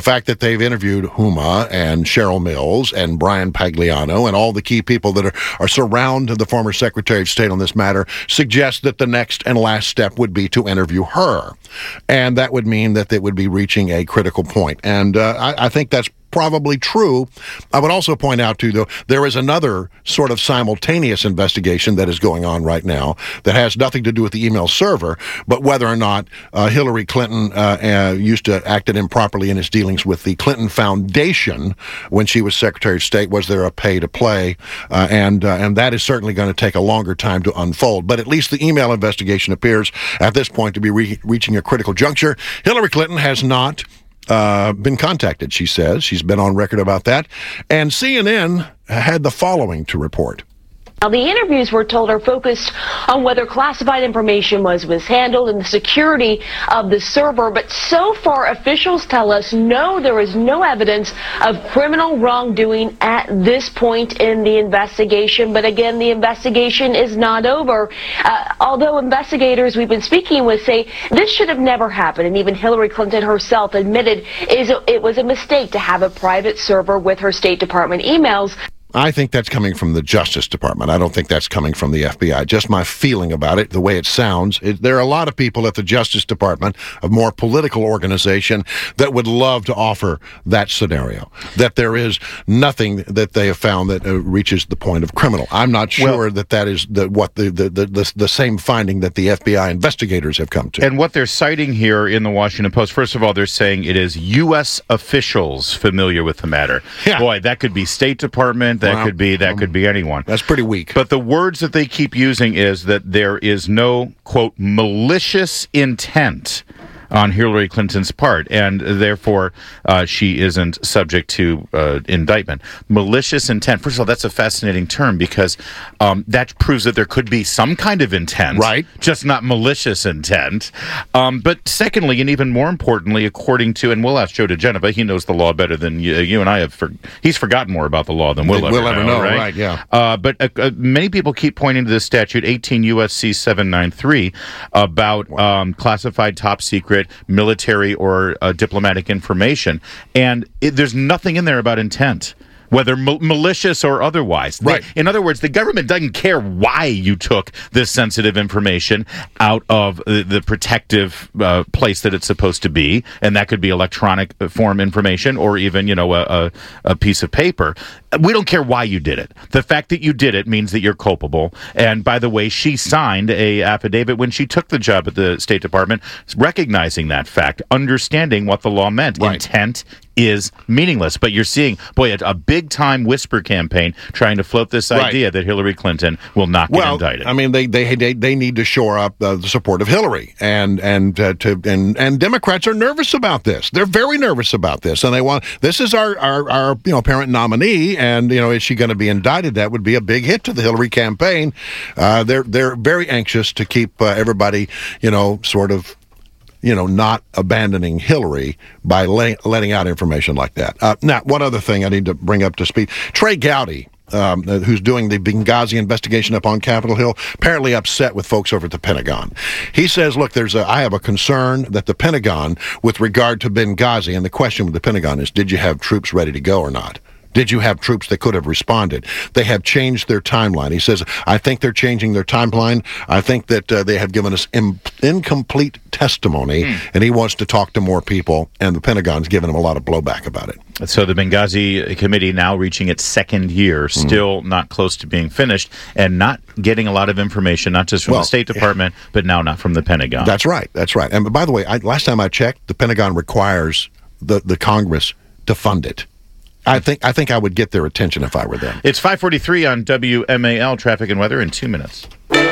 fact that they've interviewed Huma and Cheryl Mills and Brian Pagliano and all the key people that are, are surround the former Secretary of State on this matter suggests that the next and last step would be to interview her. And that would mean that they would be reaching a critical point. And uh, I, I think that's probably true. I would also point out, too, though, there is another sort of simultaneous investigation that is going on right now that has nothing to do with the email server, but whether or not uh, Hillary Clinton uh, uh, used to acted improperly in his dealings with the Clinton Foundation when she was Secretary of State. Was there a pay-to-play? Uh, and, uh, and that is certainly going to take a longer time to unfold. But at least the email investigation appears at this point to be re- reaching a critical juncture. Hillary Clinton has not Uh, been contacted, she says. She's been on record about that. And C N N had the following to report. Now, the interviews, we're told, are focused on whether classified information was mishandled and the security of the server. But so far, officials tell us, no, there is no evidence of criminal wrongdoing at this point in the investigation. But again, the investigation is not over. Uh, although investigators we've been speaking with say this should have never happened. And even Hillary Clinton herself admitted is it was a mistake to have a private server with her State Department emails. I think that's coming from the Justice Department. I don't think that's coming from the F B I. Just my feeling about it, the way it sounds. It, there are a lot of people at the Justice Department, a more political organization, that would love to offer that scenario, that there is nothing that they have found that uh, reaches the point of criminal. I'm not sure well, that that is the, what the the, the, the the same finding that the F B I investigators have come to. And what they're citing here in the Washington Post, first of all, they're saying it is U S officials familiar with the matter. Yeah. Boy, that could be State Department. That wow. could be that um, could be anyone. That's pretty weak. But the words that they keep using is that there is no, quote, malicious intent on Hillary Clinton's part, and therefore uh, she isn't subject to uh, indictment. Malicious intent. First of all, that's a fascinating term because um, that proves that there could be some kind of intent, right? Just not malicious intent. Um, but secondly, and even more importantly, according to, and we'll ask Joe DeGenova, he knows the law better than you, you and I have. For, he's forgotten more about the law than we'll, we'll ever, ever know, know, right? right yeah. Uh, but uh, uh, many people keep pointing to this statute, eighteen U S C seven ninety-three, about um, classified top secret military or uh, diplomatic information, and it, there's nothing in there about intent, whether mal- malicious or otherwise. Right. They, in other words, the government doesn't care why you took this sensitive information out of the, the protective uh, place that it's supposed to be, and that could be electronic form information or even, you know, a, a, a piece of paper. We don't care why you did it. The fact that you did it means that you're culpable. And by the way, she signed a affidavit when she took the job at the State Department, recognizing that fact, understanding what the law meant. Right. Intent is meaningless. But you're seeing, boy, a, a big-time whisper campaign trying to float this idea right. that Hillary Clinton will not get well, indicted. I mean, they they they, they need to shore up uh, the support of Hillary, and and uh, to and and Democrats are nervous about this. They're very nervous about this, and they want this is our our, our you know apparent nominee, and you know is she going to be indicted? That would be a big hit to the Hillary campaign. Uh, they're they're very anxious to keep uh, everybody you know sort of. you know, not abandoning Hillary by lay, letting out information like that. Uh, now, one other thing I need to bring up to speed. Trey Gowdy, um, who's doing the Benghazi investigation up on Capitol Hill, apparently upset with folks over at the Pentagon. He says, look, there's a, I have a concern that the Pentagon, with regard to Benghazi, and the question with the Pentagon is, did you have troops ready to go or not? Did you have troops that could have responded? They have changed their timeline. He says, I think they're changing their timeline. I think that uh, they have given us im- incomplete testimony, mm. and he wants to talk to more people, and the Pentagon's given him a lot of blowback about it. So the Benghazi committee now reaching its second year, still mm. not close to being finished, and not getting a lot of information, not just from well, the State Department, yeah. but now not from the Pentagon. That's right. That's right. And by the way, I, last time I checked, the Pentagon requires the, the Congress to fund it. I think I think I would get their attention if I were them. It's five forty-three on W M A L, traffic and weather in two minutes.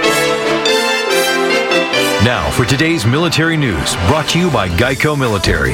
Now for today's military news, brought to you by Geico Military.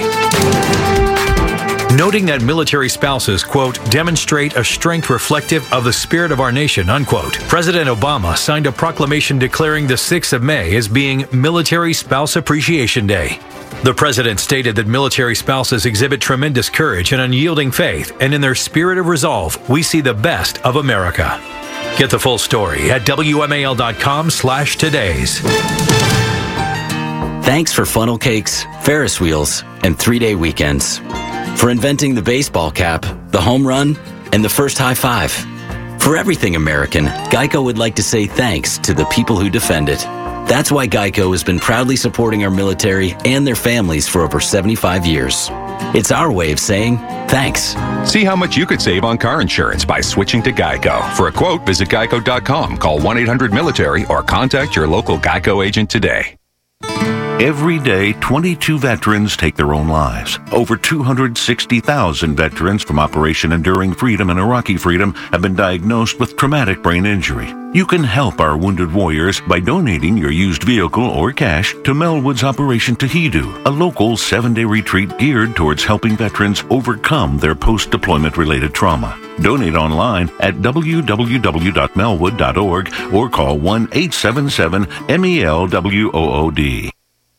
Noting that military spouses, quote, demonstrate a strength reflective of the spirit of our nation, unquote, President Obama signed a proclamation declaring the sixth of May as being Military Spouse Appreciation Day. The president stated that military spouses exhibit tremendous courage and unyielding faith, and in their spirit of resolve, we see the best of America. Get the full story at W M A L dot com slash todays. Thanks for funnel cakes, Ferris wheels, and three-day weekends. For inventing the baseball cap, the home run, and the first high five. For everything American, Geico would like to say thanks to the people who defend it. That's why Geico has been proudly supporting our military and their families for over seventy-five years. It's our way of saying thanks. See how much you could save on car insurance by switching to Geico. For a quote, visit geico dot com, call one eight hundred military, or contact your local Geico agent today. Every day, twenty-two veterans take their own lives. Over two hundred sixty thousand veterans from Operation Enduring Freedom and Iraqi Freedom have been diagnosed with traumatic brain injury. You can help our wounded warriors by donating your used vehicle or cash to Melwood's Operation Tahidu, a local seven-day retreat geared towards helping veterans overcome their post-deployment related trauma. Donate online at w w w dot melwood dot org or call one eight seven seven M E L W O O D.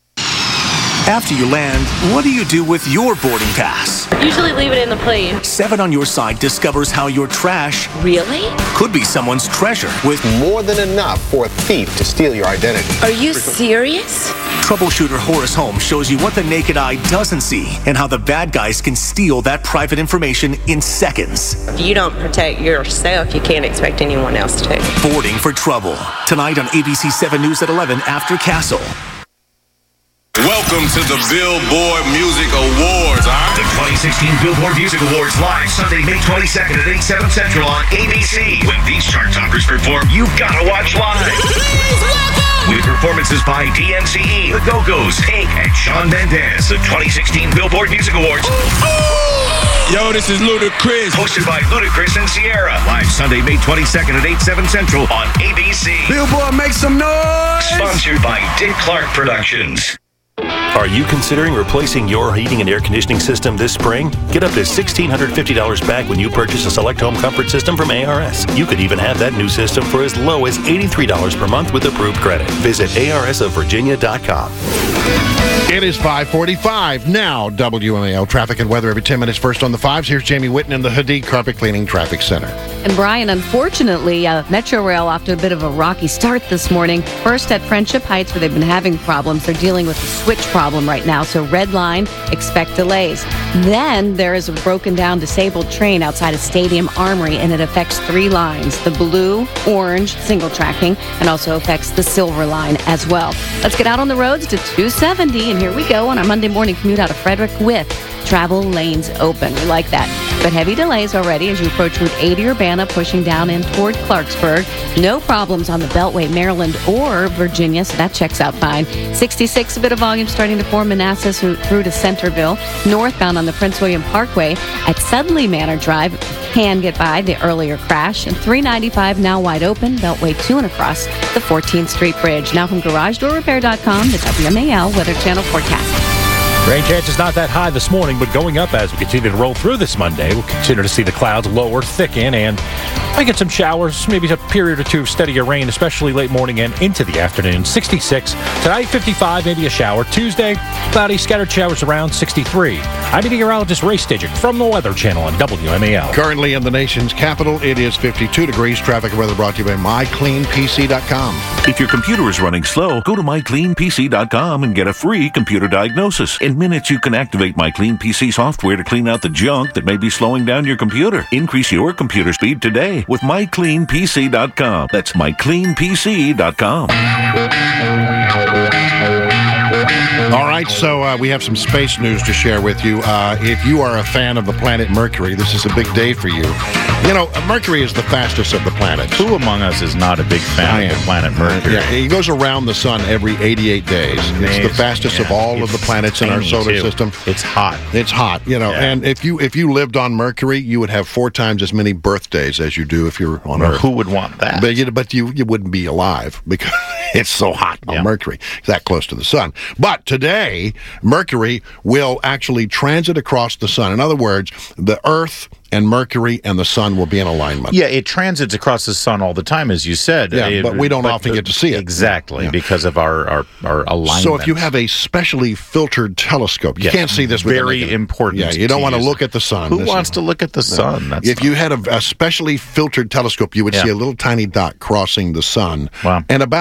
After you land, what do you do with your boarding pass? Usually leave it in the plane. Seven on Your Side discovers how your trash Really? could be someone's treasure with more than enough for a thief to steal your identity. Are you serious? Troubleshooter Horace Holmes shows you what the naked eye doesn't see and how the bad guys can steal that private information in seconds. If you don't protect yourself, you can't expect anyone else to. Boarding for Trouble. Tonight on A B C seven News at eleven after Castle. Welcome to the Billboard Music Awards, huh? The twenty sixteen Billboard Music Awards live Sunday, May twenty-second at eight, seven Central on A B C. When these chart toppers perform, you've got to watch live. With performances by D M C E, The Go-Go's, Hank, and Shawn Mendes. The twenty sixteen Billboard Music Awards. Yo, this is Ludacris. Hosted by Ludacris and Sierra. Live Sunday, May twenty-second at eight, seven Central on A B C. Billboard, make some noise! Sponsored by Dick Clark Productions. Are you considering replacing your heating and air conditioning system this spring? Get up to one thousand six hundred fifty dollars back when you purchase a Select Home Comfort system from A R S. You could even have that new system for as low as eighty-three dollars per month with approved credit. Visit A R S of Virginia dot com. It is five forty-five now. W M A L traffic and weather every ten minutes. First on the fives. Here's Jamie Whitten in the Hadid Carpet Cleaning Traffic Center. And Brian, unfortunately, uh, Metro Rail off to a bit of a rocky start this morning. First at Friendship Heights, where they've been having problems. They're dealing with a switch problem right now. So red line, expect delays. Then there is a broken down disabled train outside of Stadium Armory, and it affects three lines: the blue, orange, single tracking, and also affects the silver line as well. Let's get out on the roads to two seventy, and here we go on our Monday morning commute out of Frederick with travel lanes open. We like that. But heavy delays already as you approach Route eighty Urbana, pushing down in toward Clarksburg. No problems on the Beltway, Maryland or Virginia, so that checks out fine. sixty-six, a bit of volume starting to form Manassas through to Centerville. Northbound on the Prince William Parkway at Sudley Manor Drive can get by the earlier crash. And three ninety-five now wide open, Beltway two and across the fourteenth Street Bridge. Now from garage door repair dot com, the W M A L Weather Channel forecast. Rain chances not that high this morning, but going up as we continue to roll through this Monday. We'll continue to see the clouds lower, thicken, and I get some showers, maybe a period or two of steadier rain, especially late morning and into the afternoon. sixty-six. Tonight, fifty-five, maybe a shower. Tuesday, cloudy, scattered showers around sixty-three. I'm meteorologist Ray Stidgick from the Weather Channel on W M A L. Currently in the nation's capital, it is fifty-two degrees. Traffic and weather brought to you by my clean P C dot com. If your computer is running slow, go to my clean P C dot com and get a free computer diagnosis. In minutes, you can activate MyCleanPC software to clean out the junk that may be slowing down your computer. Increase your computer speed today with my clean P C dot com. That's my clean P C dot com. All right, so uh, we have some space news to share with you. Uh, if you are a fan of the planet Mercury, this is a big day for you. You know, Mercury is the fastest of the planets. Who among us is not a big fan of the planet Mercury? Yeah, he goes around the sun every eighty-eight days. Amazing. It's the fastest yeah. of all it's of the planets in our solar too. system. It's hot. It's hot, you know. Yeah. And if you if you lived on Mercury, you would have four times as many birthdays as you do if you're on well, Earth. Who would want that? But you, but you, you wouldn't be alive because it's so hot on yeah. Mercury. It's that close to the sun. But today, Mercury will actually transit across the sun. In other words, the Earth and Mercury and the sun will be in alignment. Yeah, it transits across the sun all the time, as you said. Yeah, it, but we don't but, often get to see it. Exactly, yeah. because of our, our, our alignment. So if you have a specially filtered telescope, you yes, can't see this with very a important. Yeah, you don't want to look at the sun. Who this wants is, to look at the sun? No. That's if not... you had a, a specially filtered telescope, you would yeah. see a little tiny dot crossing the sun. Wow. And about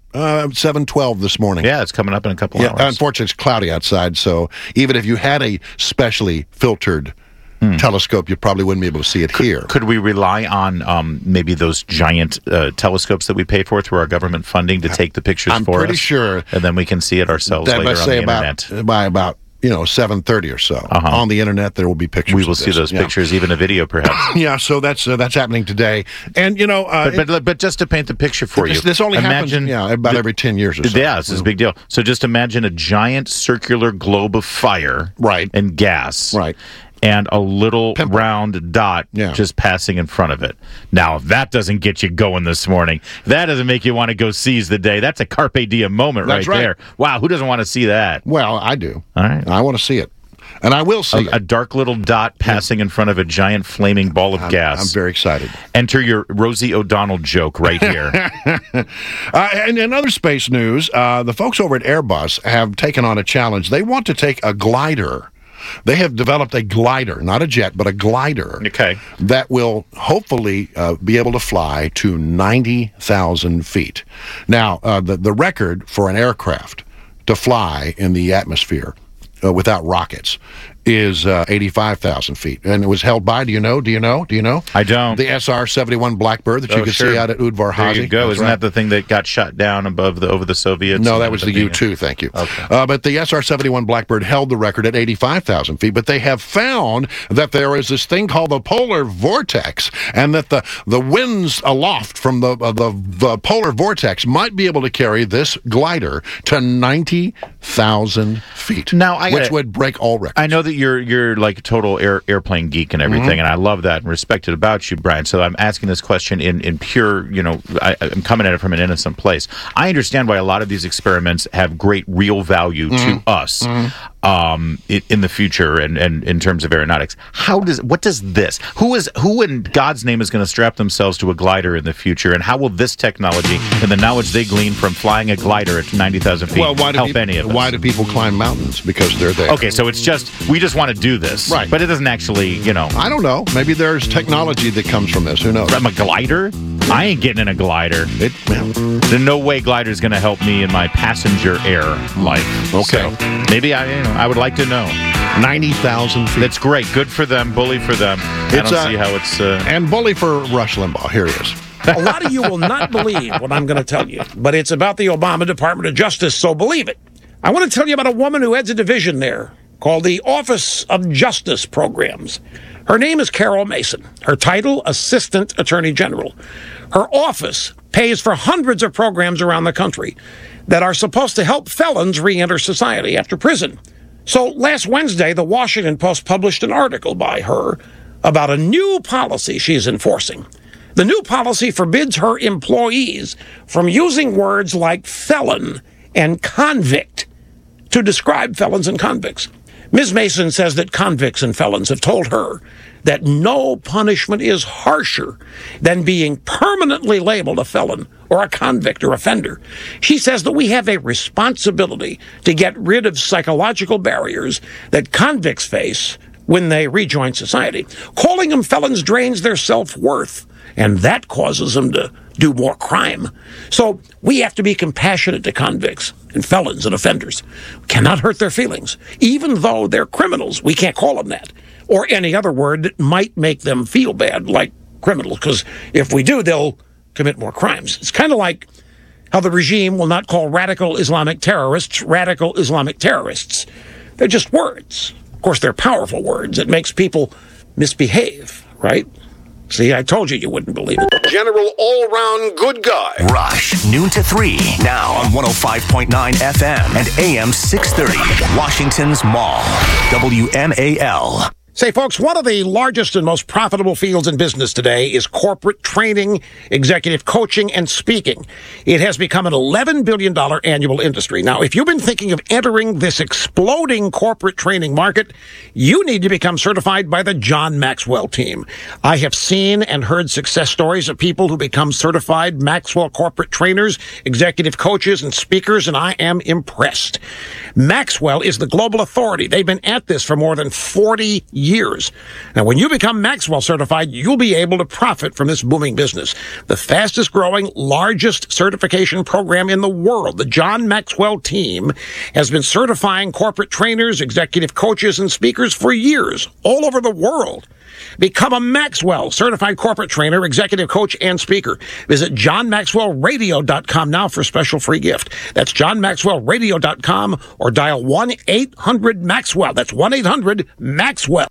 Uh, seven twelve this morning. Yeah, it's coming up in a couple yeah, hours. Unfortunately, it's cloudy outside, so even if you had a specially filtered hmm. telescope, you probably wouldn't be able to see it could, here. Could we rely on um, maybe those giant uh, telescopes that we pay for through our government funding to take the pictures I'm for us? I'm pretty sure. And then we can see it ourselves that later must on say the about, internet. By about, you know, seven thirty or so. Uh-huh. On the internet, there will be pictures We will of see this. those yeah. pictures, even a video perhaps. yeah, so that's uh, that's happening today. And, you know... Uh, but, but, but just to paint the picture for this, you. This only imagine happens yeah, about the, every ten years or so. Yeah, this is a big deal. So just imagine a giant circular globe of fire right. and gas. Right. And a little Pimple. round dot yeah. just passing in front of it. Now, if that doesn't get you going this morning, if that doesn't make you want to go seize the day, that's a carpe diem moment that's right, right there. Wow, who doesn't want to see that? Well, I do. All right. I want to see it. And I will see a, it. A dark little dot passing yeah. in front of a giant flaming ball of I'm, gas. I'm very excited. Enter your Rosie O'Donnell joke right here. uh, and in other space news, uh, the folks over at Airbus have taken on a challenge. They want to take a glider. They have developed a glider, not a jet, but a glider okay. that will hopefully uh, be able to fly to ninety thousand feet. Now, uh, the, the record for an aircraft to fly in the atmosphere uh, without rockets is uh, eighty-five thousand feet. And it was held by, do you know, do you know, do you know? I don't. The S R seventy-one Blackbird that you oh, can sure. see out at Udvar Hazy. There you go. That's Isn't right. that the thing that got shot down above the over the Soviets? No, that was the U two, thank you. Okay. Uh, but the S R seventy-one Blackbird held the record at eighty-five thousand feet, but they have found that there is this thing called the polar vortex, and that the, the winds aloft from the, uh, the the polar vortex might be able to carry this glider to ninety thousand feet, now, I which gotta, would break all records. I know that you're you're like a total air, airplane geek and everything, Mm-hmm. and I love that and respect it about you, Brian. So I'm asking this question in, in pure, you know, I, I'm coming at it from an innocent place. I understand why a lot of these experiments have great real value Mm-hmm. to us Mm-hmm. um, in, in the future and, and in terms of aeronautics. How does what does this? Who is who in God's name is going to strap themselves to a glider in the future, and how will this technology and the knowledge they glean from flying a glider at ninety thousand feet well, why do help people, any of us? Why do people climb mountains? Because they're there. Okay, so it's just we just want to do this, right? But it doesn't actually, you know. I don't know. Maybe there's technology that comes from this. Who knows? I'm a glider. I ain't getting in a glider. It, well, There's no way glider's going to help me in my passenger air life. Okay, so maybe I, you know, I would like to know. Ninety thousand feet. That's great. Good for them. Bully for them. It's, I don't uh, see how it's. Uh... And bully for Rush Limbaugh. Here he is. A lot of you will not believe what I'm going to tell you, but it's about the Obama Department of Justice, so believe it. I want to tell you about a woman who heads a division there called the Office of Justice Programs. Her name is Carol Mason. Her title, Assistant Attorney General. Her office pays for hundreds of programs around the country that are supposed to help felons re-enter society after prison. So last Wednesday, the Washington Post published an article by her about a new policy she's enforcing. The new policy forbids her employees from using words like felon and convict to describe felons and convicts. Miz Mason says that convicts and felons have told her that no punishment is harsher than being permanently labeled a felon or a convict or offender. She says that we have a responsibility to get rid of psychological barriers that convicts face when they rejoin society. Calling them felons drains their self-worth, and that causes them to do more crime. So we have to be compassionate to convicts and felons and offenders. We cannot hurt their feelings. Even though they're criminals, we can't call them that, or any other word that might make them feel bad, like criminal, because if we do, they'll commit more crimes. It's kind of like how the regime will not call radical Islamic terrorists radical Islamic terrorists. They're just words. Of course, they're powerful words. It makes people misbehave, right? See, I told you you wouldn't believe it. General all-round good guy. Rush, noon to three, now on one oh five point nine F M and A M six thirty. Washington's Mall, W M A L. Say, folks, one of the largest and most profitable fields in business today is corporate training, executive coaching, and speaking. It has become an eleven billion dollars annual industry. Now, if you've been thinking of entering this exploding corporate training market, you need to become certified by the John Maxwell team. I have seen and heard success stories of people who become certified Maxwell corporate trainers, executive coaches, and speakers, and I am impressed. Maxwell is the global authority. They've been at this for more than forty years. years. Now, when you become Maxwell certified, you'll be able to profit from this booming business. The fastest growing, largest certification program in the world, the John Maxwell team, has been certifying corporate trainers, executive coaches, and speakers for years, all over the world. Become a Maxwell certified corporate trainer, executive coach, and speaker. Visit john maxwell radio dot com now for a special free gift. That's john maxwell radio dot com or dial one eight hundred Maxwell. That's one eight hundred Maxwell.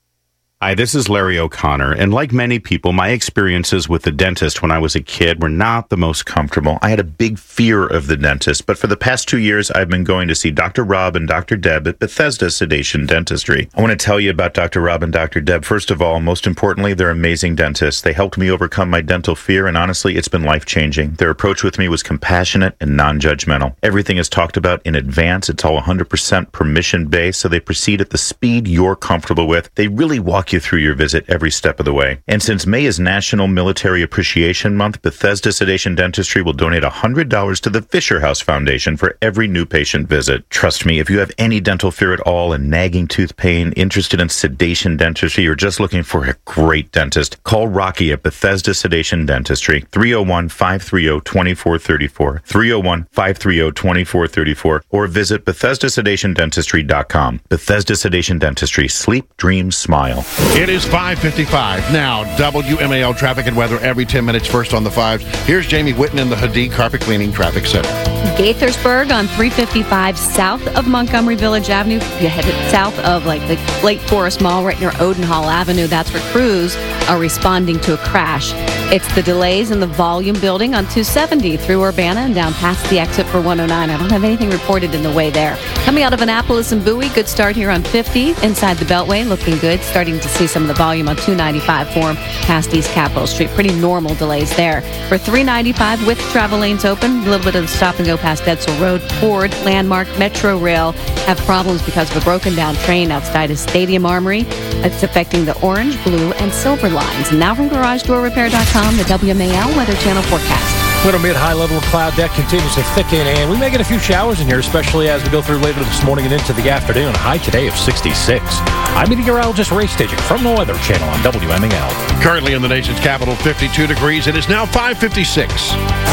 Hi, this is Larry O'Connor, and like many people, my experiences with the dentist when I was a kid were not the most comfortable. I had a big fear of the dentist, but for the past two years, I've been going to see Doctor Rob and Doctor Deb at Bethesda Sedation Dentistry. I want to tell you about Doctor Rob and Doctor Deb. First of all, most importantly, they're amazing dentists. They helped me overcome my dental fear, and honestly, it's been life-changing. Their approach with me was compassionate and non-judgmental. Everything is talked about in advance. It's all one hundred percent permission-based, so they proceed at the speed you're comfortable with. They really walk you through your visit every step of the way. And since May is National Military Appreciation Month, Bethesda Sedation Dentistry will donate one hundred dollars to the Fisher House Foundation for every new patient visit. Trust me, if you have any dental fear at all and nagging tooth pain, interested in sedation dentistry, or just looking for a great dentist, call Rocky at Bethesda Sedation Dentistry, three oh one, five three oh, two four three four, three oh one, five three oh, two four three four, or visit bethesda sedation dentistry dot com. Bethesda Sedation Dentistry. Sleep, dream, smile. It is five fifty-five now. W M A L traffic and weather every ten minutes. First on the fives. Here's Jamie Whitten in the Hadid Carpet Cleaning Traffic Center. Gaithersburg on three fifty-five south of Montgomery Village Avenue. You head south of like the Lake Forest Mall right near Odenhall Avenue. That's where crews are responding to a crash. It's the delays in the volume building on two seventy through Urbana and down past the exit for one oh nine. I don't have anything reported in the way there. Coming out of Annapolis and Bowie, good start here on fifty inside the Beltway, looking good. Starting to see some of the volume on two ninety-five form past East Capitol Street. Pretty normal delays there. For three ninety-five with travel lanes open, a little bit of the stop and go past Edsel Road. Ford, Landmark, Metro Rail have problems because of a broken down train outside of Stadium Armory. It's affecting the orange, blue, and silver lines. And now from garage door repair dot com, the W M A L Weather Channel forecast. Little mid-high level of cloud deck continues to thicken, and we may get a few showers in here, especially as we go through later this morning and into the afternoon. A high today of sixty-six. I'm meteorologist Ray Staging from the Weather Channel on W M A L. Currently in the nation's capital, fifty-two degrees. It is now five fifty-six.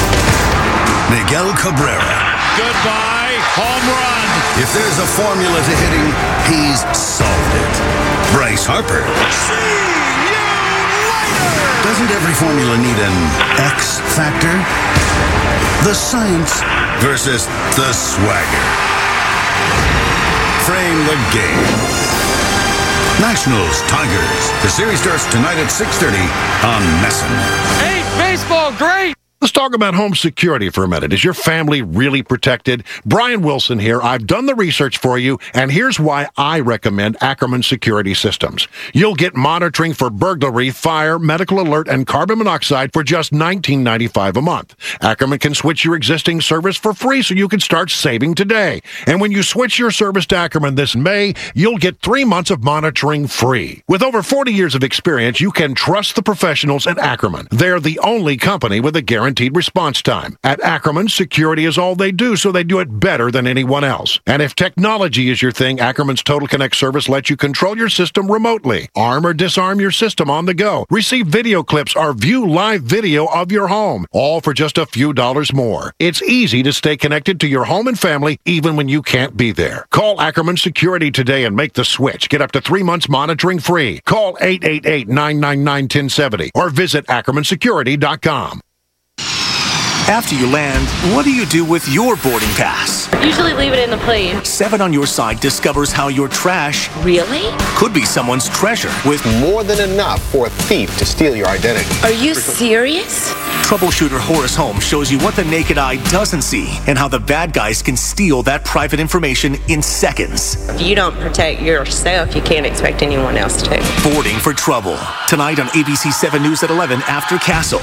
Miguel Cabrera. Goodbye, home run. If there's a formula to hitting, he's solved it. Bryce Harper. See you later. Doesn't every formula need an X factor? The science versus the swagger. Frame the game. Nationals, Tigers. The series starts tonight at six thirty on Messin. Hey, baseball, great. Let's talk about home security for a minute. Is your family really protected? Brian Wilson here. I've done the research for you, and here's why I recommend Ackerman Security Systems. You'll get monitoring for burglary, fire, medical alert, and carbon monoxide for just nineteen ninety-five a month. Ackerman can switch your existing service for free so you can start saving today. And when you switch your service to Ackerman this May, you'll get three months of monitoring free. With over forty years of experience, you can trust the professionals at Ackerman. They're the only company with a guarantee Guaranteed response time. At Ackerman, security is all they do, so they do it better than anyone else. And if technology is your thing, Ackerman's Total Connect service lets you control your system remotely. Arm or disarm your system on the go. Receive video clips or view live video of your home, all for just a few dollars more. It's easy to stay connected to your home and family even when you can't be there. Call Ackerman Security today and make the switch. Get up to three months monitoring free. Call eight eight eight, nine nine nine, one oh seven oh or visit ackerman security dot com. After you land, what do you do with your boarding pass? Usually leave it in the plane. Seven on Your Side discovers how your trash Really? could be someone's treasure with more than enough for a thief to steal your identity. Are you serious? Troubleshooter Horace Holmes shows you what the naked eye doesn't see and how the bad guys can steal that private information in seconds. If you don't protect yourself, you can't expect anyone else to. Boarding for Trouble. Tonight on A B C seven News at eleven after Castle.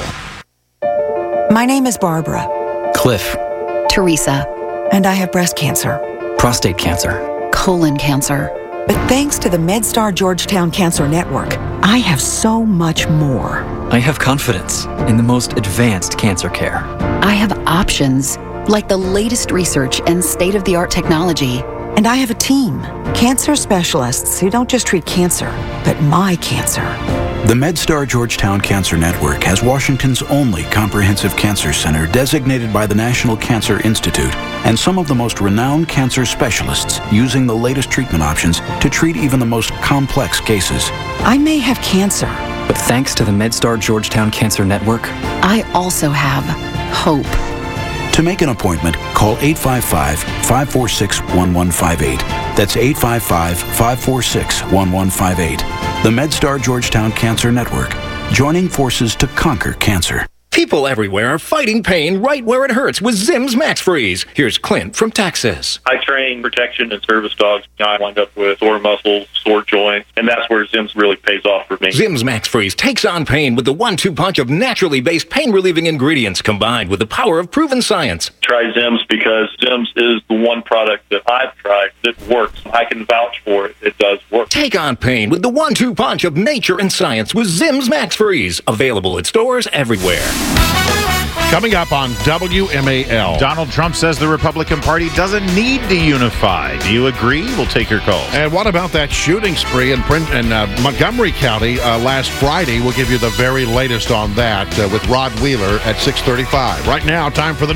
My name is Barbara. Cliff. Teresa. And I have breast cancer. Prostate cancer. Colon cancer. But thanks to the MedStar Georgetown Cancer Network, I have so much more. I have confidence in the most advanced cancer care. I have options, like the latest research and state-of-the-art technology. And I have a team, cancer specialists who don't just treat cancer, but my cancer. The MedStar Georgetown Cancer Network has Washington's only comprehensive cancer center designated by the National Cancer Institute and some of the most renowned cancer specialists using the latest treatment options to treat even the most complex cases. I may have cancer, but thanks to the MedStar Georgetown Cancer Network, I also have hope. To make an appointment, call eight five five, five four six, one one five eight. That's eight five five, five four six, one one five eight. The MedStar Georgetown Cancer Network, joining forces to conquer cancer. People everywhere are fighting pain right where it hurts with Zim's Max Freeze. Here's Clint from Texas. I train protection and service dogs. I wind up with sore muscles, sore joints, and that's where Zim's really pays off for me. Zim's Max Freeze takes on pain with the one two punch of naturally based pain-relieving ingredients combined with the power of proven science. Try Zim's because Zim's is the one product that I've tried that works. I can vouch for it. It does work. Take on pain with the one two punch of nature and science with Zim's Max Freeze. Available at stores everywhere. Coming up on W M A L. Donald Trump says the Republican Party doesn't need to unify. Do you agree? We'll take your calls. And what about that shooting spree in, Prin- in uh, Montgomery County uh, last Friday? We'll give you the very latest on that uh, with Rod Wheeler at six thirty-five. Right now, time for the